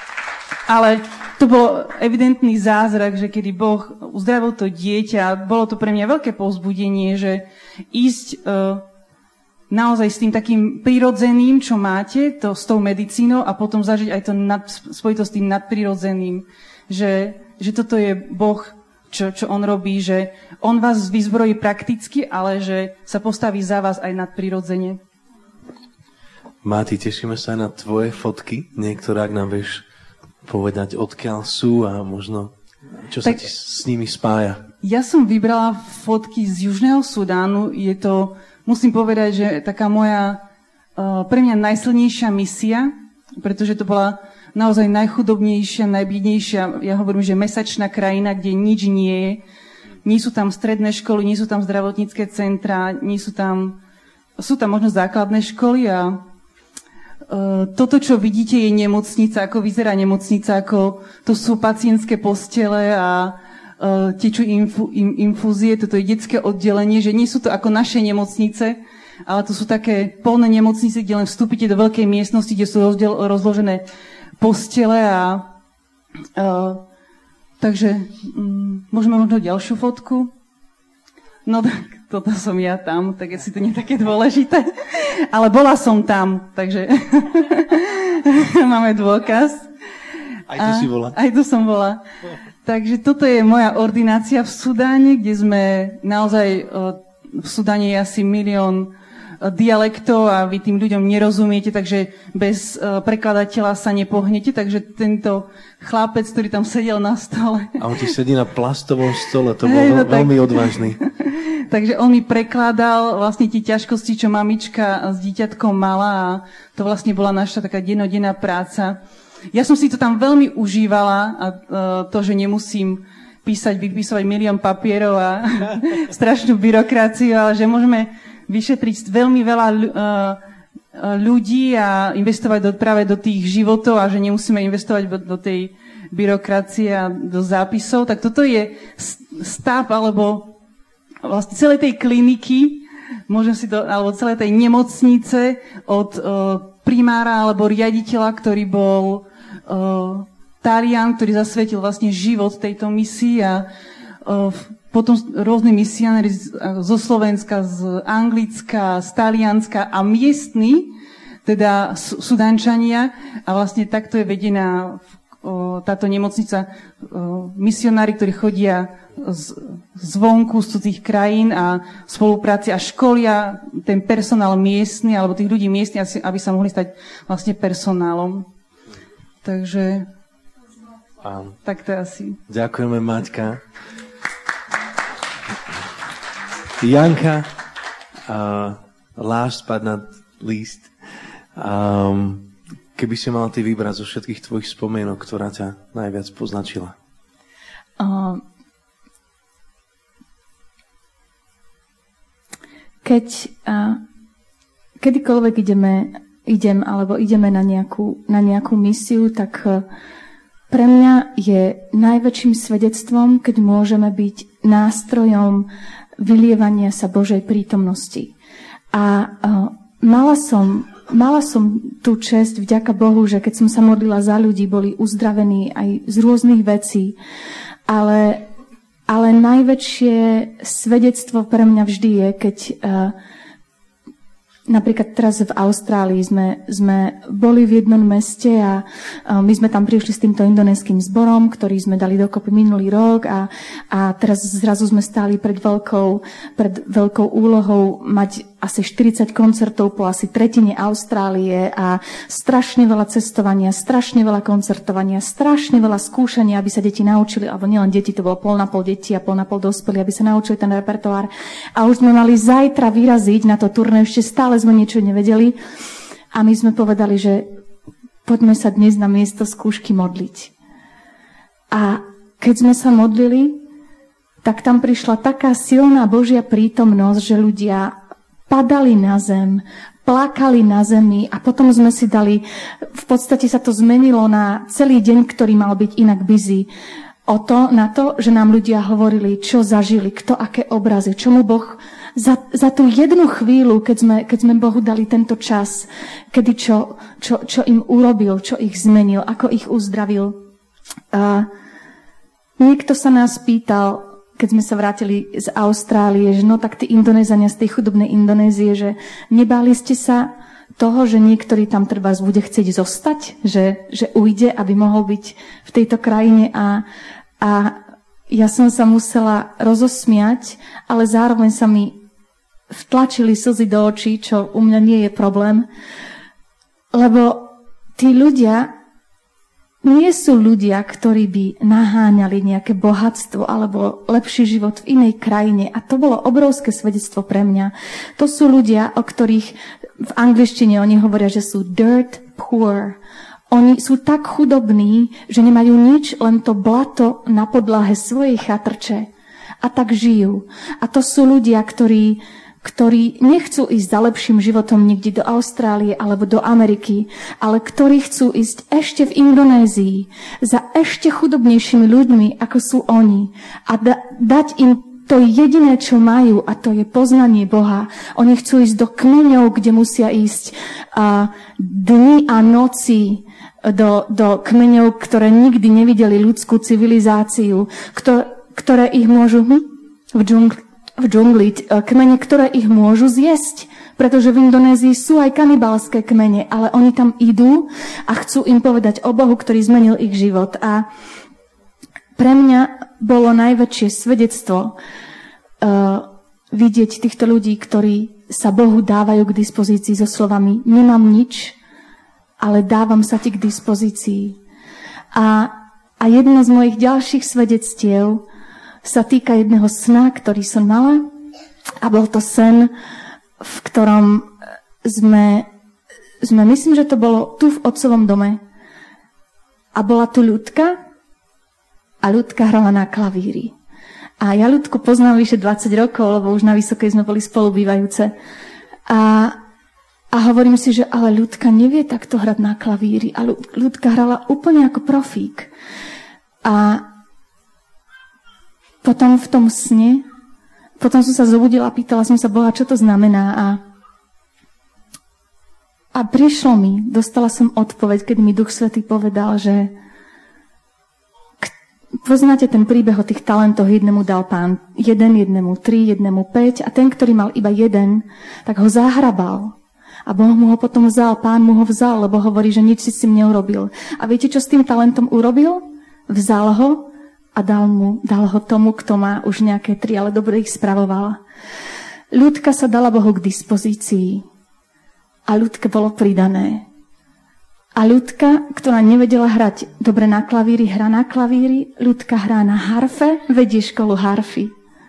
Ale to bol evidentný zázrak, že kedy Boh uzdravil to dieťa, bolo to pre mňa veľké povzbudenie, že ísť uh, naozaj s tým takým prirodzeným, čo máte, to, s tou medicínou a potom zažiť aj to nad, spojito s tým nadprirodzeným, že že toto je Boh, čo, čo on robí, že on vás vyzbrojí prakticky, ale že sa postaví za vás aj nadprirodzene. Máti, tešíme sa na tvoje fotky. Niektoré, ak nám vieš povedať, odkiaľ sú a možno, čo tak, sa ti s nimi spája. Ja som vybrala fotky z Južného Sudánu. Je to, musím povedať, že taká moja, uh, pre mňa najsilnejšia misia, pretože to bola naozaj najchudobnejšia, najbiednejšia, ja hovorím, že mesačná krajina, kde nič nie je. Nie sú tam stredné školy, nie sú tam zdravotnícke centrá, nie sú tam, sú tam možno základné školy a uh, toto, čo vidíte, je nemocnica, ako vyzerá nemocnica, ako to sú pacientské postele a uh, tečú infu, in, infúzie, toto je detské oddelenie, že nie sú to ako naše nemocnice, ale to sú také polné nemocnice, kde len vstúpite do veľkej miestnosti, kde sú rozdiel, rozložené postele a uh, takže um, môžeme možno ďalšiu fotku. No tak toto som ja tam, tak asi to nie je také dôležité. Ale bola som tam, takže máme dôkaz. Aj tu si bola. Aj tu som bola. Takže toto je moja ordinácia v Sudáne, kde sme naozaj, uh, v Sudáne je asi milión dialektov a vy tým ľuďom nerozumiete, takže bez uh, prekladateľa sa nepohnete, takže tento chlapec, ktorý tam sedel na stole... A on ti sedí na plastovom stole, to bol hey, no veľmi tak... odvážny. Takže on mi prekladal vlastne tie ťažkosti, čo mamička s dieťatkom mala a to vlastne bola naša taká dennodenná práca. Ja som si to tam veľmi užívala a uh, to, že nemusím písať, vypísovať milión papierov a strašnú byrokraciu, ale že môžeme vyšetriť veľmi veľa uh, ľudí a investovať do, práve do tých životov a že nemusíme investovať do tej byrokracie a do zápisov, tak toto je stav alebo vlastne celej tej kliniky, môžem si to, alebo celej tej nemocnice od uh, primára alebo riaditeľa, ktorý bol uh, Talian, ktorý zasvetil vlastne život tejto misii a uh, potom rôzni misionári zo Slovenska, z Anglicka, z Talianska a miestni, teda Sudančania. A vlastne takto je vedená o, táto nemocnica o, misionári, ktorí chodia z, zvonku z cudzích krajín a spolupráci a školia ten personál miestny, alebo tých ľudí miestnych, aby sa mohli stať vlastne personálom. Takže Áno. tak to asi. Ďakujeme, Maťka. Janka, uh, last but not least, um, keby si mala ty vybrať zo všetkých tvojich spomienok, ktorá ťa najviac poznačila? Uh, keď uh, kedykoľvek ideme, idem alebo ideme na nejakú, na nejakú misiu, tak uh, pre mňa je najväčším svedectvom, keď môžeme byť nástrojom vylievania sa Božej prítomnosti. A uh, mala som, mala som tú česť, vďaka Bohu, že keď som sa modlila za ľudí, boli uzdravení aj z rôznych vecí. Ale, ale najväčšie svedectvo pre mňa vždy je, keď uh, napríklad teraz v Austrálii sme, sme boli v jednom meste a my sme tam prišli s týmto indonéskym zborom, ktorý sme dali dokopy minulý rok a, a teraz zrazu sme stáli pred veľkou, pred veľkou úlohou mať asi štyridsať koncertov po asi tretine Austrálie a strašne veľa cestovania, strašne veľa koncertovania, strašne veľa skúšania, aby sa deti naučili, alebo nielen deti, to bolo pol na pol deti a pol na pol dospelí, aby sa naučili ten repertoár. A už sme mali zajtra vyraziť na to turné, ešte stále sme niečo nevedeli. A my sme povedali, že poďme sa dnes na miesto skúšky modliť. A keď sme sa modlili, tak tam prišla taká silná Božia prítomnosť, že ľudia padali na zem, plakali na zemi a potom sme si dali, v podstate sa to zmenilo na celý deň, ktorý mal byť inak busy. O to, na to, že nám ľudia hovorili, čo zažili, kto aké obrazy, čomu Boh za, za tú jednu chvíľu, keď sme, keď sme Bohu dali tento čas, kedy čo, čo, čo im urobil, čo ich zmenil, ako ich uzdravil. A niekto sa nás pýtal, keď sme sa vrátili z Austrálie, že no tak tí Indonézania z tej chudobnej Indonézie, že nebáli ste sa toho, že niektorý tam treba bude chcieť zostať, že, že ujde, aby mohol byť v tejto krajine a, a ja som sa musela rozosmiať, ale zároveň sa mi vtlačili slzy do očí, čo u mňa nie je problém, lebo tí ľudia nie sú ľudia, ktorí by naháňali nejaké bohatstvo alebo lepší život v inej krajine. A to bolo obrovské svedectvo pre mňa. To sú ľudia, o ktorých v angličtine oni hovoria, že sú dirt poor. Oni sú tak chudobní, že nemajú nič, len to blato na podlahe svojej chatrče. A tak žijú. A to sú ľudia, ktorí ktorí nechcú ísť za lepším životom niekde do Austrálie alebo do Ameriky, ale ktorí chcú ísť ešte v Indonézii za ešte chudobnejšími ľuďmi, ako sú oni a da- dať im to jediné, čo majú, a to je poznanie Boha. Oni chcú ísť do kmeňov, kde musia ísť uh, dni a noci do, do kmeňov, ktoré nikdy nevideli ľudskú civilizáciu, kto, ktoré ich môžu hm, v džungli v džungli, kmene, ktoré ich môžu zjesť. Pretože v Indonézii sú aj kanibalské kmene, ale oni tam idú a chcú im povedať o Bohu, ktorý zmenil ich život. A pre mňa bolo najväčšie svedectvo uh, vidieť týchto ľudí, ktorí sa Bohu dávajú k dispozícii so slovami nemám nič, ale dávam sa ti k dispozícii. A, a jedno z mojich ďalších svedectiev sa týka jedného sna, ktorý som mala. A bol to sen, v ktorom sme, sme, myslím, že to bolo tu v otcovom dome. A bola tu Ľudka a Ľudka hrala na klavíri. A ja Ľudku poznám vyše dvadsať rokov, lebo už na Vysokej sme boli spolubývajúce. A, A hovorím si, že ale Ľudka nevie takto hrať na klavíri. A Ľudka hrala úplne ako profík. A potom v tom sne, potom som sa zobudila, pýtala som sa Boha, čo to znamená. A, a prišlo mi, dostala som odpoveď, keď mi Duch Svätý povedal, že poznáte ten príbeh o tých talentoch, jednému dal Pán jeden, jednému tri, jednému päť a ten, ktorý mal iba jeden, tak ho zahrabal. A Boh mu ho potom vzal, Pán mu ho vzal, lebo hovorí, že nič si s tým neurobil. A viete, čo s tým talentom urobil? Vzal ho a dal, mu, dal ho tomu, kto má už nejaké tri, ale dobre ich spravoval. Ľudka sa dala Bohu k dispozícii a Ľudke bolo pridané. A Ľudka, ktorá nevedela hrať dobre na klavíri, hrá na klavíri, Ľudka hrá na harfe, vedie školu harfy.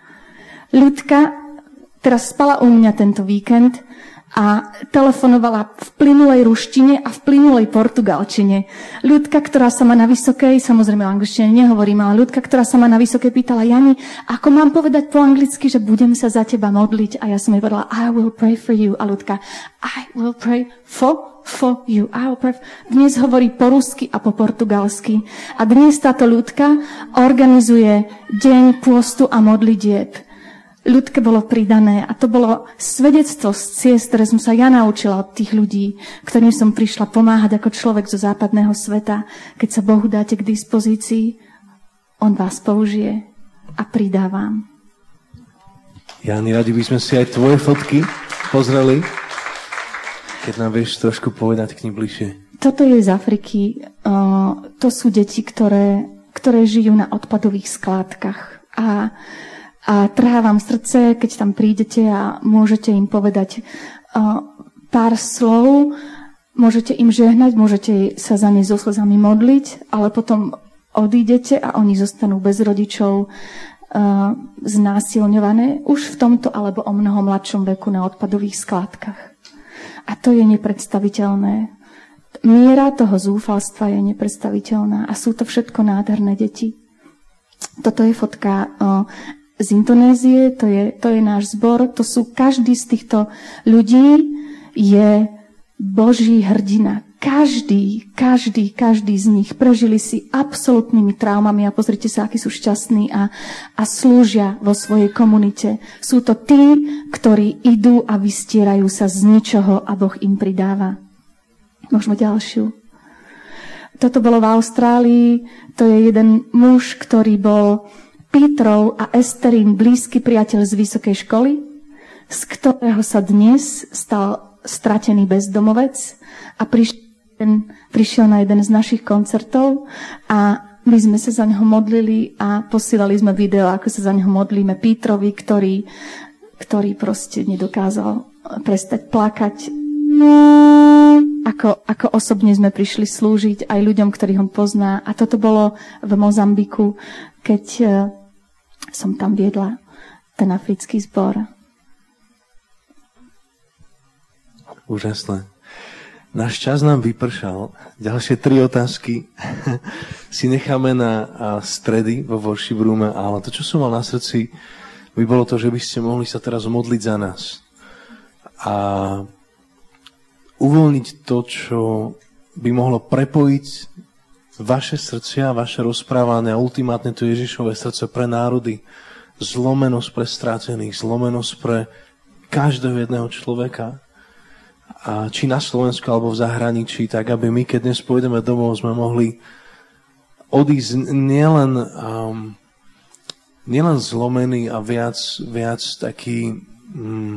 Ľudka teraz spala u mňa tento víkend a telefonovala v plynulej ruštine a v plynulej portugalčine. Ľudka, ktorá sa ma na vysokej, samozrejme o angličtine nehovorím, ale Ľudka, ktorá sa ma na vysokej pýtala, Jani, ako mám povedať po anglicky, že budem sa za teba modliť? A ja som jej povedala, I will pray for you. A Ľudka, I will pray for, for you. I will pray for... Dnes hovorí po rusky a po portugalsky. A dnes táto Ľudka organizuje deň pôstu a modlitieb. Ľudke bolo pridané a to bolo svedectvo z ciest, ktoré som sa ja naučila od tých ľudí, ktorým som prišla pomáhať ako človek zo západného sveta. Keď sa Bohu dáte k dispozícii, On vás použije a pridá vám. Jani, radi by sme si aj tvoje fotky pozreli, keď nám vieš trošku povedať k nim bližšie. Toto je z Afriky. To sú deti, ktoré, ktoré žijú na odpadových skládkach. A A trhá vám srdce, keď tam prídete a môžete im povedať uh, pár slov, môžete im žehnať, môžete sa za ne so slzami modliť, ale potom odídete a oni zostanú bez rodičov, uh, znásilňované už v tomto alebo o mnoho mladšom veku na odpadových skládkach. A to je nepredstaviteľné. Miera toho zúfalstva je nepredstaviteľná a sú to všetko nádherné deti. Toto je fotka uh, z Indonézie, to je, to je náš zbor, to sú, každý z týchto ľudí je Boží hrdina. Každý, každý, každý z nich prežili si absolútnymi traumami a pozrite sa, akí sú šťastní a, a slúžia vo svojej komunite. Sú to tí, ktorí idú a vystierajú sa z ničoho a Boh im pridáva. Môžeme ďalšiu. Toto bolo v Austrálii, to je jeden muž, ktorý bol Petrov a Esterín blízky priateľ z vysokej školy, z ktorého sa dnes stal stratený bezdomovec a prišiel, prišiel na jeden z našich koncertov a my sme sa za neho modlili a posielali sme video, ako sa za neho modlíme Petrovi, ktorý, ktorý proste nedokázal prestať plakať. Ako, ako osobne sme prišli slúžiť aj ľuďom, ktorých on pozná. A toto bolo v Mozambiku, keď som tam viedla ten africký zbor. Úžasné. Náš čas nám vypršal. Ďalšie tri otázky si necháme na stredy vo worship roome, ale to, čo som mal na srdci, by bolo to, že by ste mohli sa teraz modliť za nás. A uvoľniť to, čo by mohlo prepojiť vaše srdcia, vaše rozprávanie a ultimátne to Ježišové srdce pre národy, zlomenosť pre strátených, zlomenosť pre každého jedného človeka, a či na Slovensku alebo v zahraničí, tak aby my, keď dnes pôjdeme domov, sme mohli odísť nielen, um, nielen zlomený a viac, viac taký, um,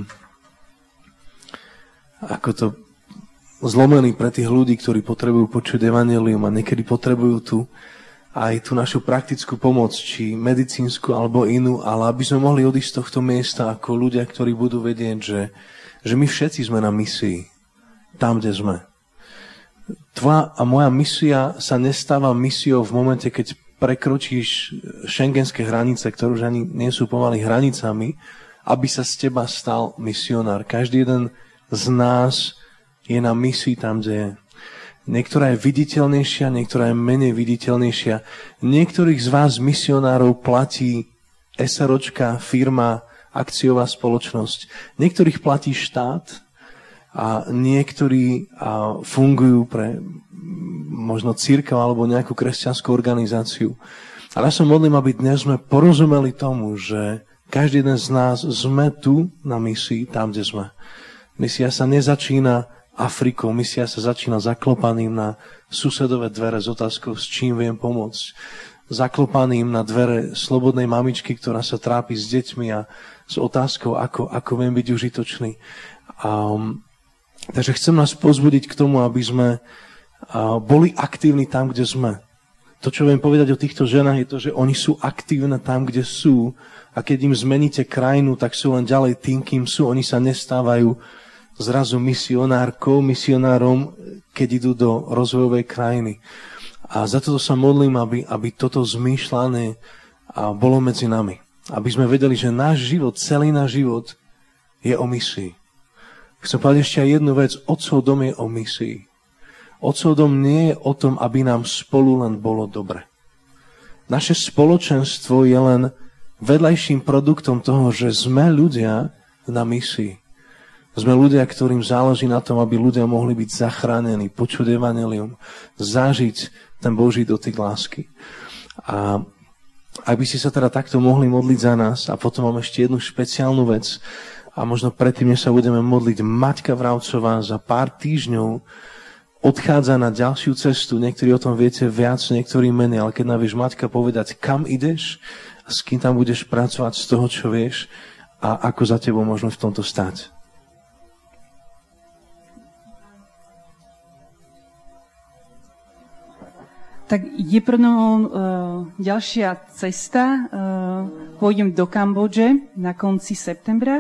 ako to zlomený pre tých ľudí, ktorí potrebujú počuť evanjelium a niekedy potrebujú tu aj tú našu praktickú pomoc, či medicínsku alebo inú, ale aby sme mohli odísť z tohto miesta ako ľudia, ktorí budú vedieť, že, že my všetci sme na misii, tam, kde sme. Tvoja a moja misia sa nestáva misiou v momente, keď prekročíš šengenské hranice, ktoré už ani nie sú pomaly hranicami, aby sa z teba stal misionár. Každý jeden z nás je na misii tam, kde je. Niektorá je viditeľnejšia, niektorá je menej viditeľnejšia. Niektorých z vás misionárov platí SROčka, firma, akciová spoločnosť. Niektorých platí štát a niektorí a fungujú pre možno cirkev alebo nejakú kresťanskú organizáciu. Ale ja sa modlím, aby dnes sme porozumeli tomu, že každý jeden z nás sme tu na misii, tam, kde sme. Misia sa nezačína Afrikou, misia sa začína zaklopaním na susedové dvere s otázkou, s čím viem pomôcť. Zaklopaním na dvere slobodnej mamičky, ktorá sa trápi s deťmi a s otázkou, ako, ako viem byť užitočný. Um, takže chcem nás pozbudiť k tomu, aby sme uh, boli aktívni tam, kde sme. To, čo viem povedať o týchto ženách, je to, že oni sú aktívne tam, kde sú a keď im zmeníte krajinu, tak sú len ďalej tým, kým sú. Oni sa nestávajú zrazu misionárkou, misionárom, keď idú do rozvojovej krajiny. A za toto sa modlím, aby, aby toto zmýšľanie bolo medzi nami. Aby sme vedeli, že náš život, celý náš život je o misii. Chcem povedať ešte aj jednu vec. Otcov dom je o misii. Otcov dom nie je o tom, aby nám spolu len bolo dobre. Naše spoločenstvo je len vedľajším produktom toho, že sme ľudia na misii. Sme ľudia, ktorým záleží na tom, aby ľudia mohli byť zachránení, počuť evanjelium, zažiť ten Boží dotyk lásky. A ak by ste sa teda takto mohli modliť za nás, a potom mám ešte jednu špeciálnu vec, a možno predtým, než sa budeme modliť, Maťka Vravcová za pár týždňov odchádza na ďalšiu cestu. Niektorí o tom viete viac, niektorí menej, ale keď nám vieš, Maťka, povedať, kam ideš a s kým tam budeš pracovať z toho, čo vieš a ako za tebou možno v tomto stáť. Tak je pre mnou uh, ďalšia cesta. Uh, pôjdem do Kambodže na konci septembra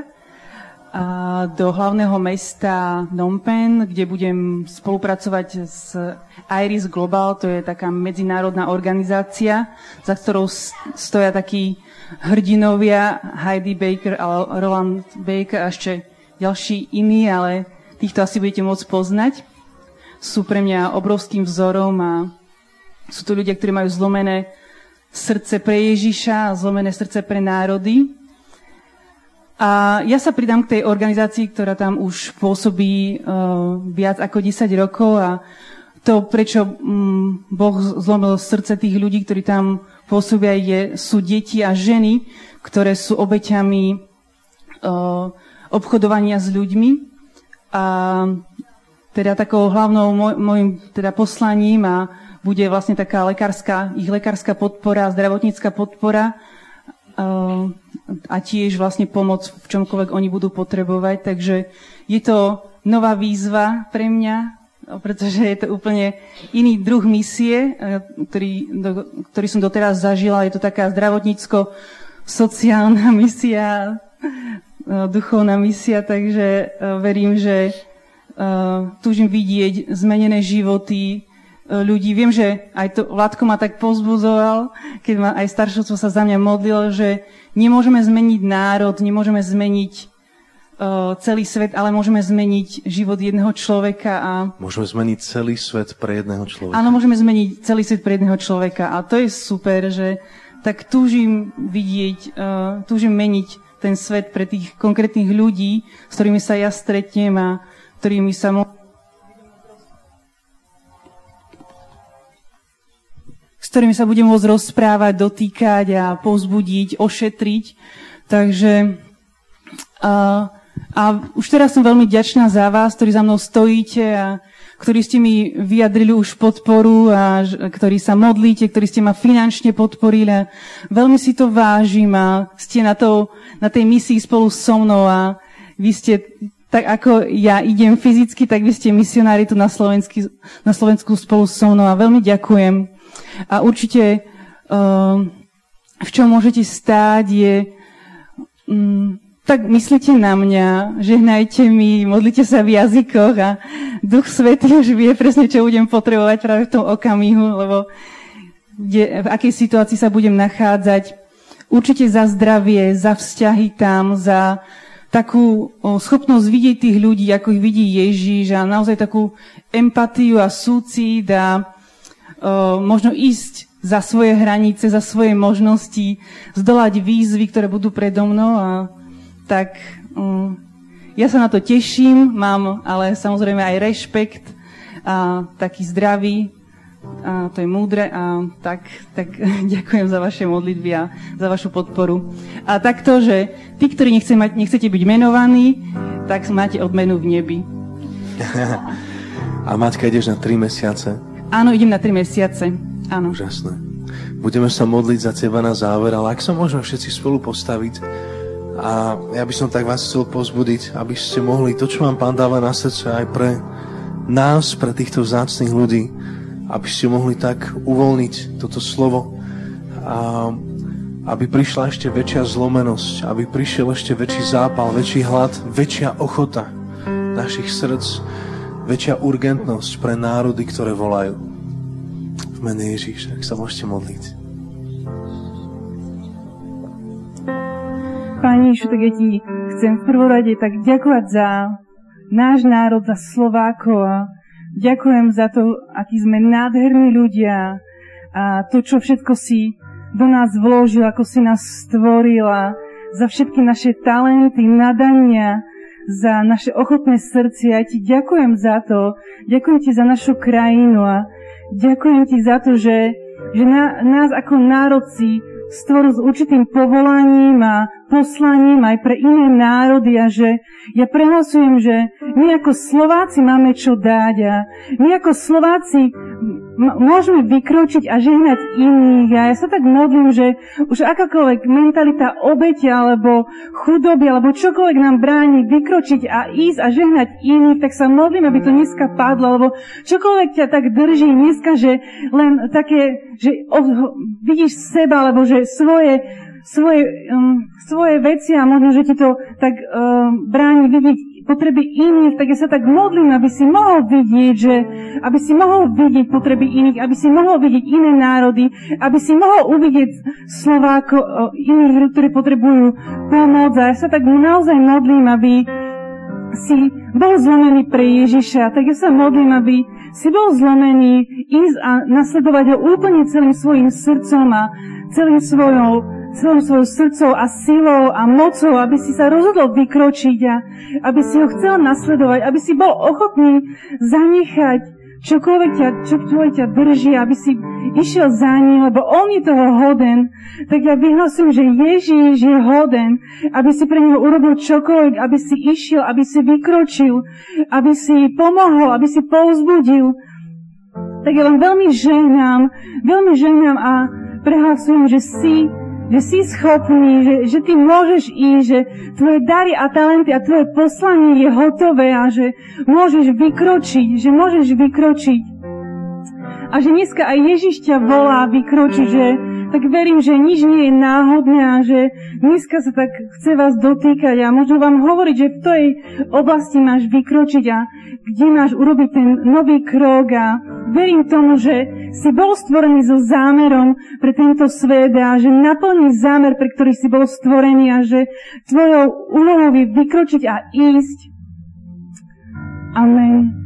a do hlavného mesta Phnom Penh, kde budem spolupracovať s Iris Global, to je taká medzinárodná organizácia, za ktorou stoja takí hrdinovia Heidi Baker a Roland Baker a ešte ďalší iní, ale týchto asi budete môcť poznať. Sú pre mňa obrovským vzorom a sú to ľudia, ktorí majú zlomené srdce pre Ježiša a zlomené srdce pre národy. A ja sa pridám k tej organizácii, ktorá tam už pôsobí uh, viac ako desať rokov a to, prečo um, Boh zlomil srdce tých ľudí, ktorí tam pôsobia, je, sú deti a ženy, ktoré sú obeťami uh, obchodovania s ľuďmi. A teda takou hlavnou moj, môjim teda poslaním a bude vlastne taká lekárska, ich lekárska podpora, zdravotnícka podpora uh, a tiež vlastne pomoc v čomkoľvek oni budú potrebovať. Takže je to nová výzva pre mňa, pretože je to úplne iný druh misie, ktorý, do, ktorý som doteraz zažila. Je to taká zdravotnícko-sociálna misia, duchovná misia, takže verím, že uh, túžim vidieť zmenené životy ľudí. Viem, že aj to Vládko ma tak povzbudzoval, keď ma aj staršovstvo sa za mňa modlilo, že nemôžeme zmeniť národ, nemôžeme zmeniť uh, celý svet, ale môžeme zmeniť život jedného človeka. A môžeme zmeniť celý svet pre jedného človeka. Áno, môžeme zmeniť celý svet pre jedného človeka. A to je super, že tak túžim vidieť, uh, túžim meniť ten svet pre tých konkrétnych ľudí, s ktorými sa ja stretnem a ktorými sa môžem s ktorými sa budem môcť rozprávať, dotýkať a povzbudiť, ošetriť. Takže a, a už teraz som veľmi vďačná za vás, ktorí za mnou stojíte a ktorí ste mi vyjadrili už podporu a ktorí sa modlíte, ktorí ste ma finančne podporili. A veľmi si to vážim a ste na, to, na tej misii spolu so mnou a vy ste, tak ako ja idem fyzicky, tak vy ste misionári tu na, na Slovensku spolu so mnou a veľmi ďakujem. A určite, um, v čom môžete stáť, je, um, tak myslíte na mňa, žehnajte mi, modlite sa v jazykoch a Duch Svätý už vie presne, čo budem potrebovať práve v tom okamihu, lebo kde, v akej situácii sa budem nachádzať. Určite za zdravie, za vzťahy tam, za takú o, schopnosť vidieť tých ľudí, ako ich vidí Ježiš a naozaj takú empatiu a súcit a Uh, možno ísť za svoje hranice, za svoje možnosti, zdolať výzvy, ktoré budú predo mnou a tak um, ja sa na to teším, mám ale samozrejme aj rešpekt, a taký zdravý, a to je múdre, a tak, tak ďakujem za vaše modlitby a za vašu podporu. A takto, že tí, ktorí nechce mať, nechcete byť menovaní, tak máte odmenu v nebi. A Maťka, ideš na tri mesiace? Áno, idem na tri mesiace. Áno. Úžasné. Budeme sa modliť za teba na záver, ale ak sa môžeme všetci spolu postaviť, a ja by som tak vás chcel povzbudiť, aby ste mohli to, čo vám Pán dáva na srdce aj pre nás, pre týchto vzácnych ľudí, aby ste mohli tak uvoľniť toto slovo a aby prišla ešte väčšia zlomenosť, aby prišiel ešte väčší zápal, väčší hlad, väčšia ochota našich srdc, väčšia urgentnosť pre národy, ktoré volajú. V mene Ježíša, ak sa môžete modliť. Pani Ježišu, tak ja ti chcem v prvom rade tak ďakovať za náš národ, za Slovákov. Ďakujem za to, akí sme nádherní ľudia a to, čo všetko si do nás vložil, ako si nás stvoril, a za všetky naše talenty, nadania, za naše ochotné srdce. Ja ti ďakujem za to. Ďakujem ti za našu krajinu a ďakujem ti za to, že, že na, nás ako národ si stvoril s určitým povolaním a poslaním aj pre iné národy, a že ja prehlasujem, že my ako Slováci máme čo dať a my ako Slováci m- môžeme vykročiť a žehnať iných. A ja sa tak modlím, že už akákoľvek mentalita obete alebo chudoby alebo čokoľvek nám bráni vykročiť a ísť a žehnať iných, tak sa modlím, aby to dneska padlo, lebo čokoľvek ťa tak drží dneska, že len také, že oh, vidíš seba, alebo že svoje svoje, um, svoje veci a možno, že ti to tak um, bráni vidieť potreby iných, tak ja sa tak modlím, aby si mohol vidieť, že aby si mohol vidieť potreby iných, aby si mohol vidieť iné národy, aby si mohol uvidieť Slováko, uh, iných ľudí, ktorí potrebujú pomoc. A ja sa tak naozaj modlím, aby si bol zlomený pre Ježiša. Tak ja sa modlím, aby si bol zlomený, ísť a nasledovať ho úplne celým svojim srdcom a celým svojou celou svojou srdcov a silou a mocou, aby si sa rozhodol vykročiť a aby si ho chcel nasledovať, aby si bol ochotný zanechať čokoľvek ťa, čokoľvek ťa drží, aby si išiel za ním, lebo on je toho hoden. Tak ja vyhlasujem, že Ježíš je hoden, aby si pre neho urobil čokoľvek, aby si išiel, aby si vykročil, aby si pomohol, aby si povzbudil. Tak ja vám veľmi žehnám, veľmi žehnám a prehlasujem, že si že si schopný, že, že ty môžeš ísť, že tvoje dary a talenty a tvoje poslanie je hotové a že môžeš vykročiť, že môžeš vykročiť. A že dneska aj Ježiš ťa volá vykročiť, že tak verím, že nič nie je náhodné a že dneska sa tak chce vás dotýkať a možno vám hovoriť, že v tej oblasti máš vykročiť a kde máš urobiť ten nový krok, a verím tomu, že si bol stvorený so zámerom pre tento svet a že naplníš zámer, pre ktorý si bol stvorený, a že tvojou úlohou je vykročiť a ísť. Amen.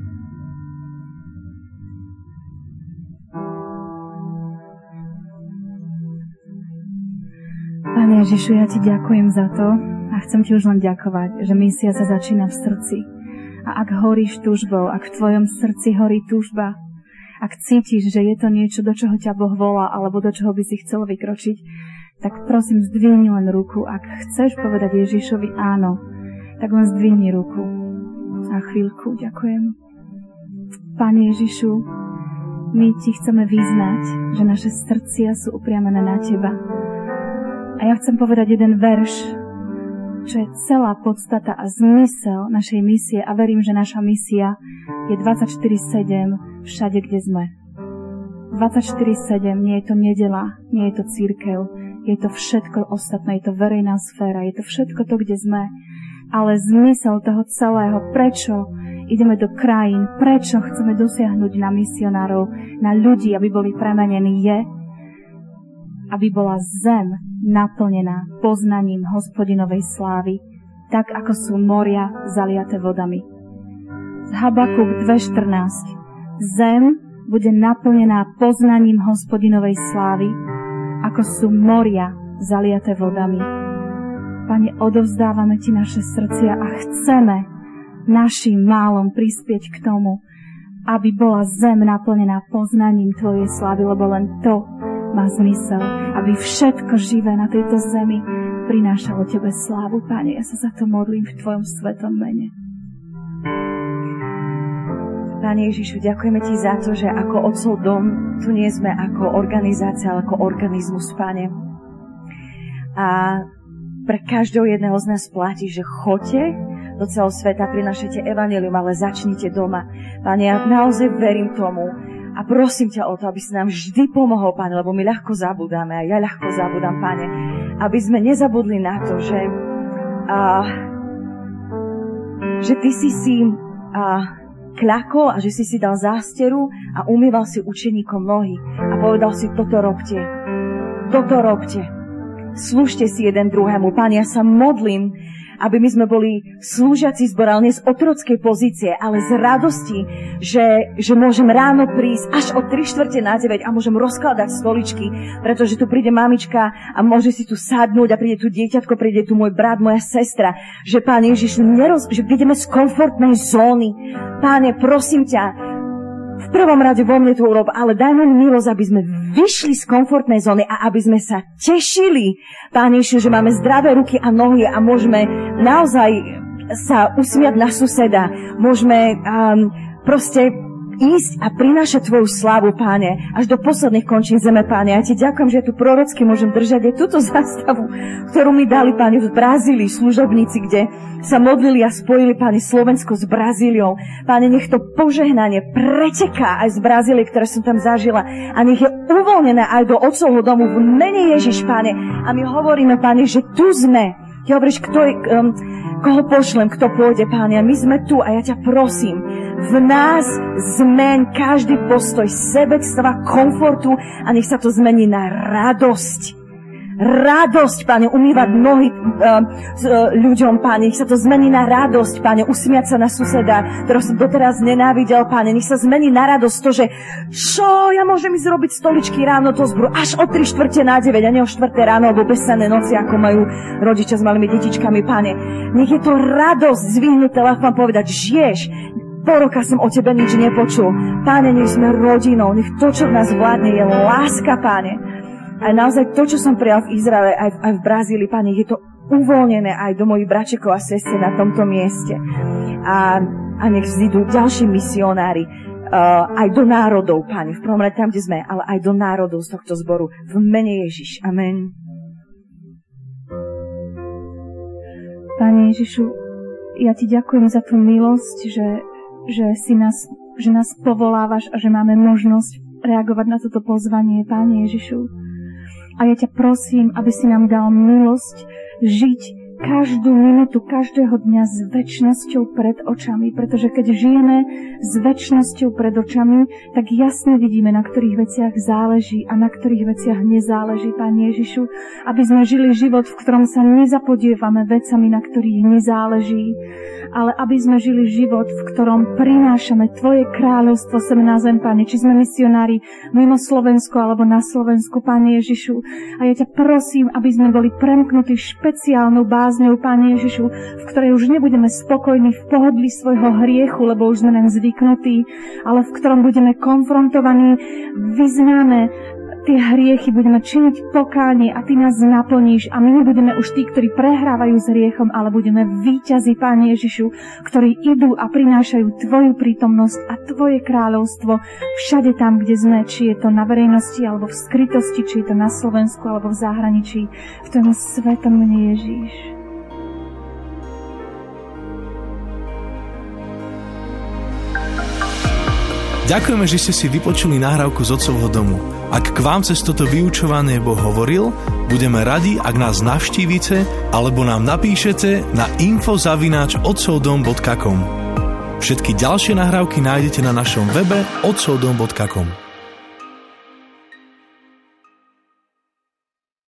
Pane Ježišu, ja ti ďakujem za to a chcem ti už len ďakovať, že misia sa začína v srdci. A ak horíš túžbou, ak v tvojom srdci horí túžba, ak cítiš, že je to niečo, do čoho ťa Boh volá, alebo do čoho by si chcel vykročiť, tak prosím, zdvihni len ruku. Ak chceš povedať Ježišovi áno, tak len zdvihni ruku. A chvíľku, ďakujem. Pane Ježišu, my ti chceme vyznať, že naše srdcia sú upriamené na teba. A ja chcem povedať jeden verš, čo je celá podstata a zmysel našej misie, a verím, že naša misia je dvadsaťštyri sedem všade, kde sme. dvadsaťštyri sedem, nie je to nedeľa, nie je to cirkev, je to všetko ostatné, je to verejná sféra, je to všetko to, kde sme. Ale zmysel toho celého, prečo ideme do krajín, prečo chceme dosiahnuť na misionárov, na ľudí, aby boli premenení, je, aby bola zem naplnená poznaním Hospodinovej slávy, tak ako sú moria zaliaté vodami. Z Habakuk dva štrnásť. Zem bude naplnená poznaním Hospodinovej slávy, ako sú moria zaliaté vodami. Pane, odovzdávame Ti naše srdcia a chceme našim málom prispieť k tomu, aby bola zem naplnená poznaním Tvojej slávy, lebo len to má zmysel, aby všetko živé na tejto zemi prinášalo Tebe slávu, Pane. Ja sa za to modlím v Tvojom svetom mene. Pane Ježišu, ďakujeme Ti za to, že ako Otcov dom tu nie sme ako organizácia, ale ako organizmus, Pane. A pre každého jedného z nás platí, že choďte do celého sveta, prinašajte evanjelium, ale začnite doma. Pane, ja naozaj verím tomu a prosím ťa o to, aby si nám vždy pomohol, Pane, lebo my ľahko zabudáme a ja ľahko zabudám, Pane, aby sme nezabudli na to, že, uh, že Ty si si uh, kľakol a že si si dal zásteru a umýval si učeníkom nohy a povedal si, toto robte, toto robte. Slúžte si jeden druhému. Pán, ja sa modlím, aby my sme boli slúžiaci zbor, ale nie z otrockej pozície, ale z radosti, že, že môžem ráno prísť až o tri štvrte na deväť a môžem rozkladať stoličky, pretože tu príde mamička a môže si tu sadnúť a príde tu dieťatko, príde tu môj brat, moja sestra, že Pán Ježiš, neroz, že ideme z komfortnej zóny. Páne, prosím ťa, v prvom rade vo mne to urob, ale daj nám milosť, aby sme vyšli z komfortnej zóny a aby sme sa tešili, Pán Ježiš, že máme zdravé ruky a nohy a môžeme naozaj sa usmiať na suseda. Môžeme um, proste ísť a prinášať Tvoju slávu, Páne, až do posledných končín zeme, Páne. Ja Ti ďakujem, že tu prorocky môžem držať aj túto zástavu, ktorú mi dali, Páne, v Brazílii služobníci, kde sa modlili a spojili, Páne, Slovensko s Brazíliou. Páne, nech to požehnanie preteká aj z Brazílie, ktoré som tam zažila, a nech je uvoľnené aj do Otcovho domu v mene Ježiš, Páne. A my hovoríme, Páne, že tu sme. Ty hovoríš, kto je, um, koho pošlem, kto pôjde, Páne. A my sme tu a ja ťa prosím, v nás zmeň každý postoj sebectva, komfortu a nech sa to zmení na radosť. Radosť, Páne, umývať nohy uh, s, uh, ľuďom, Páne. Nech sa to zmení na radosť, Páne. Usmiať sa na suseda, ktorého som doteraz nenávidel, Páne. Nech sa zmení na radosť to, že čo, ja môžem ísť robiť stoličky ráno do zboru až o tri štvrte na deväť a ne o štvrté ráno alebo besané noci, ako majú rodičia s malými detičkami, Páne. Nech je to radosť zvihnúť telefón, povedať, žiješ. Po roka som o Tebe nič nepočul. Páne, nech sme rodinou. Nech to, čo v nás vládne, je láska, Páne. A naozaj to, čo som prijal v Izraele, aj v, aj v Brazílii, Pane, je to uvoľnené aj do mojich bračekov a sestier na tomto mieste. A, a nech vzídu ďalší misionári uh, aj do národov, Pane, v prvom rade tam, kde sme, ale aj do národov z tohto zboru. V mene Ježiš. Amen. Pane Ježišu, ja Ti ďakujem za tú milosť, že, že, si nás, že nás povolávaš a že máme možnosť reagovať na toto pozvanie, Pane Ježišu. A ja ťa prosím, aby si nám dal milosť žiť každú minútu, každého dňa s večnosťou pred očami. Pretože keď žijeme s večnosťou pred očami, tak jasne vidíme, na ktorých veciach záleží a na ktorých veciach nezáleží, Pane Ježišu. Aby sme žili život, v ktorom sa nezapodievame vecami, na ktorých nezáleží, ale aby sme žili život, v ktorom prinášame Tvoje kráľovstvo sem na zem, Pane. Či sme misionári mimo Slovensku alebo na Slovensku, Pane Ježišu. A ja ťa prosím, aby sme boli premknutí špeciálnou bázňou, Pane Ježišu, v ktorej už nebudeme spokojní v pohodlí svojho hriechu, lebo už sme nám zvyknutí, ale v ktorom budeme konfrontovaní, vyznáme tie hriechy, budeme činiť pokánie a Ty nás naplníš a my nebudeme už tí, ktorí prehrávajú s hriechom, ale budeme víťazi, Pane Ježišu, ktorí idú a prinášajú Tvoju prítomnosť a Tvoje kráľovstvo všade tam, kde sme, či je to na verejnosti alebo v skrytosti, či je to na Slovensku alebo v zahraničí, v tom svetom mene Ježiš. Ďakujeme, že ste si vypočuli nahrávku z Otcovho domu. Ak k vám cez toto vyučovanie Boh hovoril, budeme radi, ak nás navštívite alebo nám napíšete na info zavináč otcovdom bodka com. Všetky ďalšie nahrávky nájdete na našom webe otcovdom bodka com.